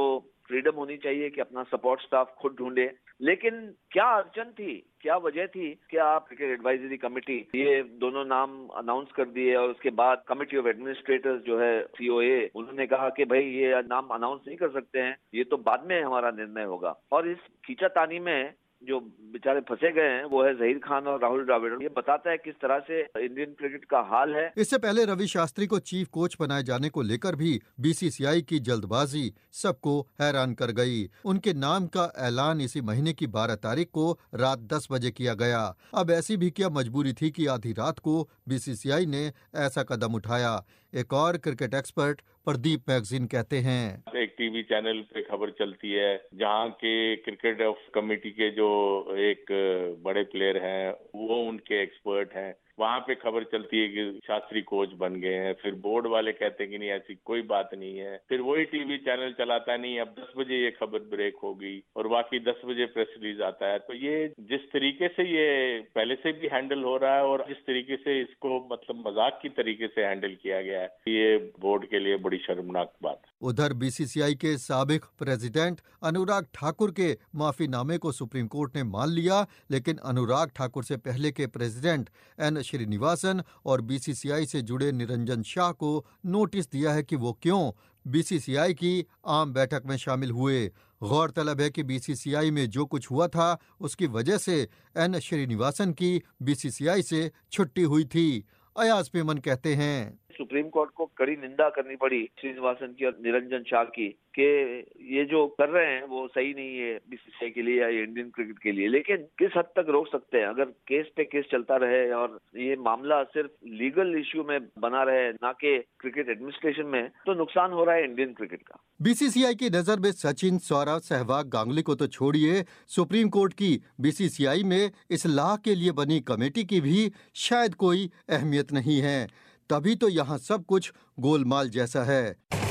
فریڈم ہونی چاہیے کہ اپنا سپورٹ سٹاف خود ڈھونڈے. لیکن کیا ارجن تھی, کیا وجہ تھی کہ آپ کرکٹ ایڈوائزری کمیٹی یہ دونوں نام اناؤنس کر دیے اور اس کے بعد کمیٹی آف ایڈمنسٹریٹرز جو ہے سی او اے انہوں نے کہا کہ بھائی یہ نام اناؤنس نہیں کر سکتے ہیں, یہ تو بعد میں ہمارا نرنے ہوگا. اور اس کھینچا تانی میں جو بیچارے پھنسے گئے ہیں وہ ہے ظہیر خان اور راہل ڈراوڈ. یہ بتاتا ہے کس طرح سے انڈین کرکٹ کا حال ہے. اس سے پہلے روی شاستری کو چیف کوچ بنائے جانے کو لے کر بھی بی سی سی آئی کی جلد بازی سب کو حیران کر گئی. ان کے نام کا اعلان اسی مہینے کی بارہ تاریخ کو رات دس بجے کیا گیا. اب ایسی بھی کیا مجبوری تھی کہ آدھی رات کو بی سی سی آئی نے ایسا قدم اٹھایا. ایک اور کرکٹ ایکسپرٹ پردیپ میگزین کہتے ہیں ایک ٹی وی چینل پہ خبر چلتی ہے جہاں کے کرکٹ آف کمیٹی کے جو ایک بڑے پلیئر ہیں وہ ان کے ایکسپرٹ ہیں, وہاں پہ خبر چلتی ہے کہ شاستری کوچ بن گئے ہیں. پھر بورڈ والے کہتے ہیں کہ نہیں ایسی کوئی بات نہیں ہے. پھر وہی ٹی وی چینل چلاتا ہے نہیں اب دس بجے یہ خبر بریک ہوگی اور باقی دس بجے پریس ریلیز آتا ہے. تو یہ جس طریقے سے یہ پہلے سے بھی ہینڈل ہو رہا ہے اور جس طریقے سے اس کو مطلب مذاق کی طریقے سے ہینڈل کیا گیا ہے, یہ بورڈ کے لیے بڑی شرمناک بات ہے. ادھر بی سی سی آئی کے سابق پریزیڈنٹ انوراگ ٹھاکر کے معافی نامے کو سپریم کورٹ نے مان لیا, لیکن انوراگ ٹھاکر سے پہلے کے پریزیڈنٹ این شری نواسن اور بی سی سی آئی سے جڑے نرنجن شاہ کو نوٹس دیا ہے کہ وہ کیوں بی سی سی آئی کی عام بیٹھک میں شامل ہوئے. غور طلب ہے کہ بی سی سی آئی میں جو کچھ ہوا تھا اس کی وجہ سے این شری نواسن کی بی سی سی آئی سے چھٹی ہوئی تھی. ایاز پیمن کہتے ہیں سپریم کورٹ کو کڑی نندا کرنی پڑی شری نواسن کی اور نرنجن شاہ کی کہ یہ جو کر رہے ہیں وہ صحیح نہیں ہے بی سی سی آئی کے لیے یا انڈین کرکٹ کے لیے. لیکن کس حد تک روک سکتے ہیں؟ اگر کیس پہ کیس چلتا رہے اور یہ معاملہ صرف لیگل ایشو میں بنا رہے نہ کہ کرکٹ ایڈمنسٹریشن میں, تو نقصان ہو رہا ہے انڈین کرکٹ کا. بی سی سی آئی کی نظر میں سچن, سوربھ, سہواگ, گانگلی کو تو چھوڑیے, سپریم کورٹ کی بی سی سی آئی میں اصلاح کے لیے بنی کمیٹی کی بھی شاید کوئی اہمیت نہیں ہے. تبھی تو یہاں سب کچھ گول مال جیسا ہے.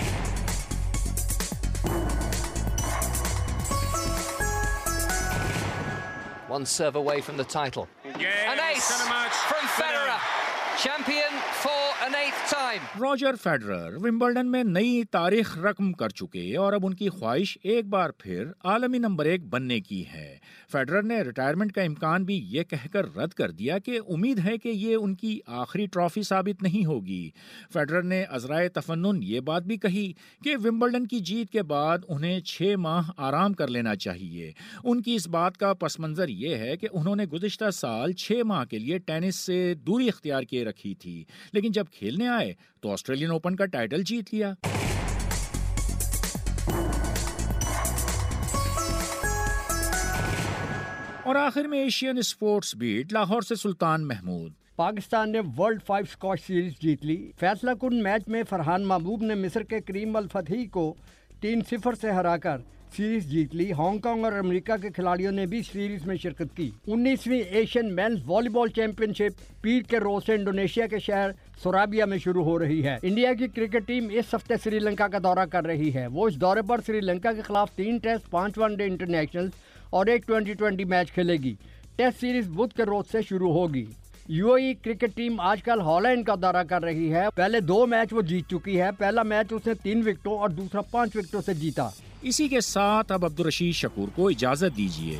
One serve away from the title. Yeah, an ace from Federer. Champion for an eighth time. Roger Federer Wimbledon میں نئی تاریخ رقم کر چکے اور اب ان کی خواہش ایک بار پھر عالمی نمبر ایک بننے کی ہے. فیڈرر نے ریٹائرمنٹ کا امکان بھی یہ کہہ کر رد کر دیا کہ امید ہے کہ یہ ان کی آخری ٹرافی ثابت نہیں ہوگی. فیڈرر نے عذرائے تفنن یہ بات بھی کہی کہ ومبلڈن کی جیت کے بعد انہیں چھ ماہ آرام کر لینا چاہیے. ان کی اس بات کا پس منظر یہ ہے کہ انہوں نے گزشتہ سال چھ ماہ کے لیے ٹینس سے دوری اختیار کیے رکھی تھی, لیکن جب کھیلنے آئے تو آسٹریلین اوپن کا ٹائٹل جیت لیا. اور آخر میں ایشین اسپورٹس بیٹ لاہور سے سلطان محمود. پاکستان نے ورلڈ فائیو اسکواش سیریز جیت لی. فیصلہ کن میچ میں فرحان محبوب نے مصر کے کریم الفتحی کو تین صفر سے ہرا کر سیریز جیت لی. ہانگ کانگ اور امریکہ کے کھلاڑیوں نے بھی سیریز میں شرکت کی. انیسویں ایشین مینز والی بال چیمپئن شپ پیر کے روز سے انڈونیشیا کے شہر سورابیا میں شروع ہو رہی ہے. انڈیا کی کرکٹ ٹیم اس ہفتے سری لنکا کا دورہ کر رہی ہے. وہ اس دورے پر سری لنکا کے خلاف تین ٹیسٹ, پانچ ون ڈے انٹرنیشنل اور ایک ٹوئنٹی ٹوئنٹی میچ کھیلے گی. ٹیسٹ سیریز بدھ کے روز سے شروع ہوگی. U A E cricket team آج کل ہالینڈ کا دورہ کر رہی ہے. پہلے دو میچ وہ جیت چکی ہے. پہلا میچ اس نے تین وکٹوں اور دوسرا پانچ وکٹوں سے جیتا. اسی کے ساتھ اب عبدالرشید شکور کو اجازت دیجیے.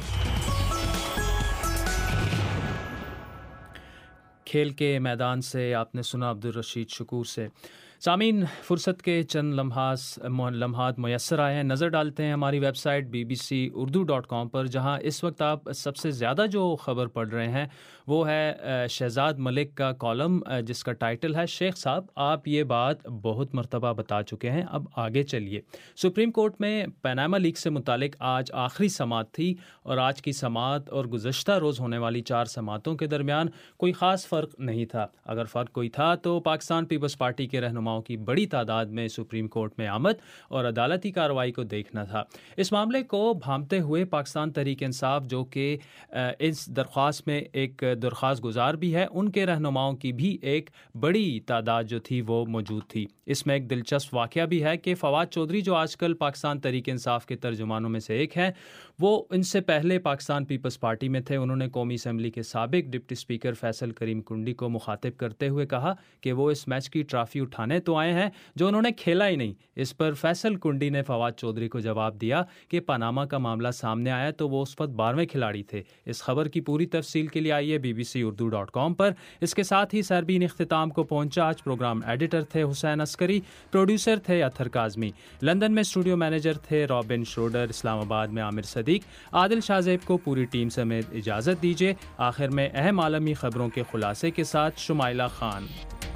کھیل کے میدان سے آپ نے سنا عبدالرشید شکور سے. سامعین, فرصت کے چند لمحات لمحات میسر آئے ہیں. نظر ڈالتے ہیں ہماری website B B C Urdu dot com پر, جہاں اس وقت آپ سب سے زیادہ جو خبر پڑھ رہے ہیں وہ ہے شہزاد ملک کا کالم جس کا ٹائٹل ہے شیخ صاحب آپ یہ بات بہت مرتبہ بتا چکے ہیں, اب آگے چلیے. سپریم کورٹ میں پاناما لیک سے متعلق آج آخری سماعت تھی, اور آج کی سماعت اور گزشتہ روز ہونے والی چار سماعتوں کے درمیان کوئی خاص فرق نہیں تھا. اگر فرق کوئی تھا تو پاکستان پیپلز پارٹی کے رہنماؤں کی بڑی تعداد میں سپریم کورٹ میں آمد اور عدالتی کارروائی کو دیکھنا تھا. اس معاملے کو بھانپتے ہوئے پاکستان تحریک انصاف, جو کہ اس درخواست میں ایک درخواست گزار بھی ہے, ان کے رہنماؤں کی بھی ایک بڑی تعداد جو تھی وہ موجود تھی. اس میں ایک دلچسپ واقعہ بھی ہے کہ فواد چودھری, جو آج کل پاکستان تحریک انصاف کے ترجمانوں میں سے ایک ہیں, وہ ان سے پہلے پاکستان پیپلز پارٹی میں تھے. انہوں نے قومی اسمبلی کے سابق ڈپٹی اسپیکر فیصل کریم کنڈی کو مخاطب کرتے ہوئے کہا کہ وہ اس میچ کی ٹرافی اٹھانے تو آئے ہیں جو انہوں نے کھیلا ہی نہیں۔ اس پر فیصل کنڈی نے فواد چودھری کو جواب دیا کہ پاناما کا معاملہ سامنے آیا تو وہ اس وقت بارہویں کھلاڑی تھے۔ اس خبر کی پوری تفصیل کے لیے آئیے B B C Urdu dot com پر۔ اس کے ساتھ ہی سربین اختتام کو پہنچا۔ آج پروگرام ایڈیٹر تھے حسین عسکری، پروڈیوسر تھے اطہر کاظمی، لندن میں اسٹوڈیو مینیجر تھے رابن شروڈر، اسلام آباد میں عامر صدیق۔ عادل شاہزیب کو پوری ٹیم سمیت اجازت دیجیے۔ آخر میں اہم عالمی خبروں کے خلاصے کے ساتھ شمائلہ خان۔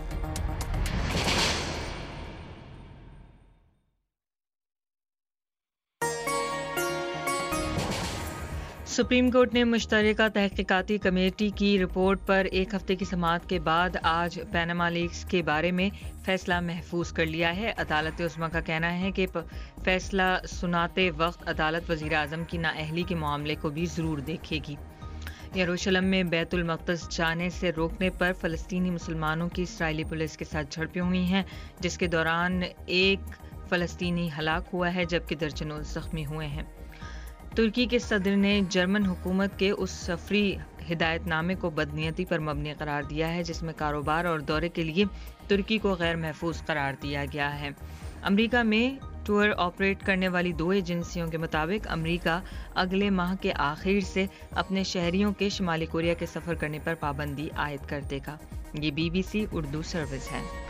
سپریم کورٹ نے مشترکہ تحقیقاتی کمیٹی کی رپورٹ پر ایک ہفتے کی سماعت کے بعد آج پیناما لیکس کے بارے میں فیصلہ محفوظ کر لیا ہے۔ عدالت عظمیٰ کا کہنا ہے کہ فیصلہ سناتے وقت عدالت وزیر اعظم کی نااہلی کے معاملے کو بھی ضرور دیکھے گی۔ یروشلم میں بیت المقدس جانے سے روکنے پر فلسطینی مسلمانوں کی اسرائیلی پولیس کے ساتھ جھڑپیں ہوئی ہیں، جس کے دوران ایک فلسطینی ہلاک ہوا ہے جبکہ درجنوں زخمی ہوئے ہیں۔ ترکی کے صدر نے جرمن حکومت کے اس سفری ہدایت نامے کو بدنیتی پر مبنی قرار دیا ہے جس میں کاروبار اور دورے کے لیے ترکی کو غیر محفوظ قرار دیا گیا ہے۔ امریکہ میں ٹور آپریٹ کرنے والی دو ایجنسیوں کے مطابق امریکہ اگلے ماہ کے آخر سے اپنے شہریوں کے شمالی کوریا کے سفر کرنے پر پابندی عائد کر دے گا۔ یہ B B C Urdu service ہے۔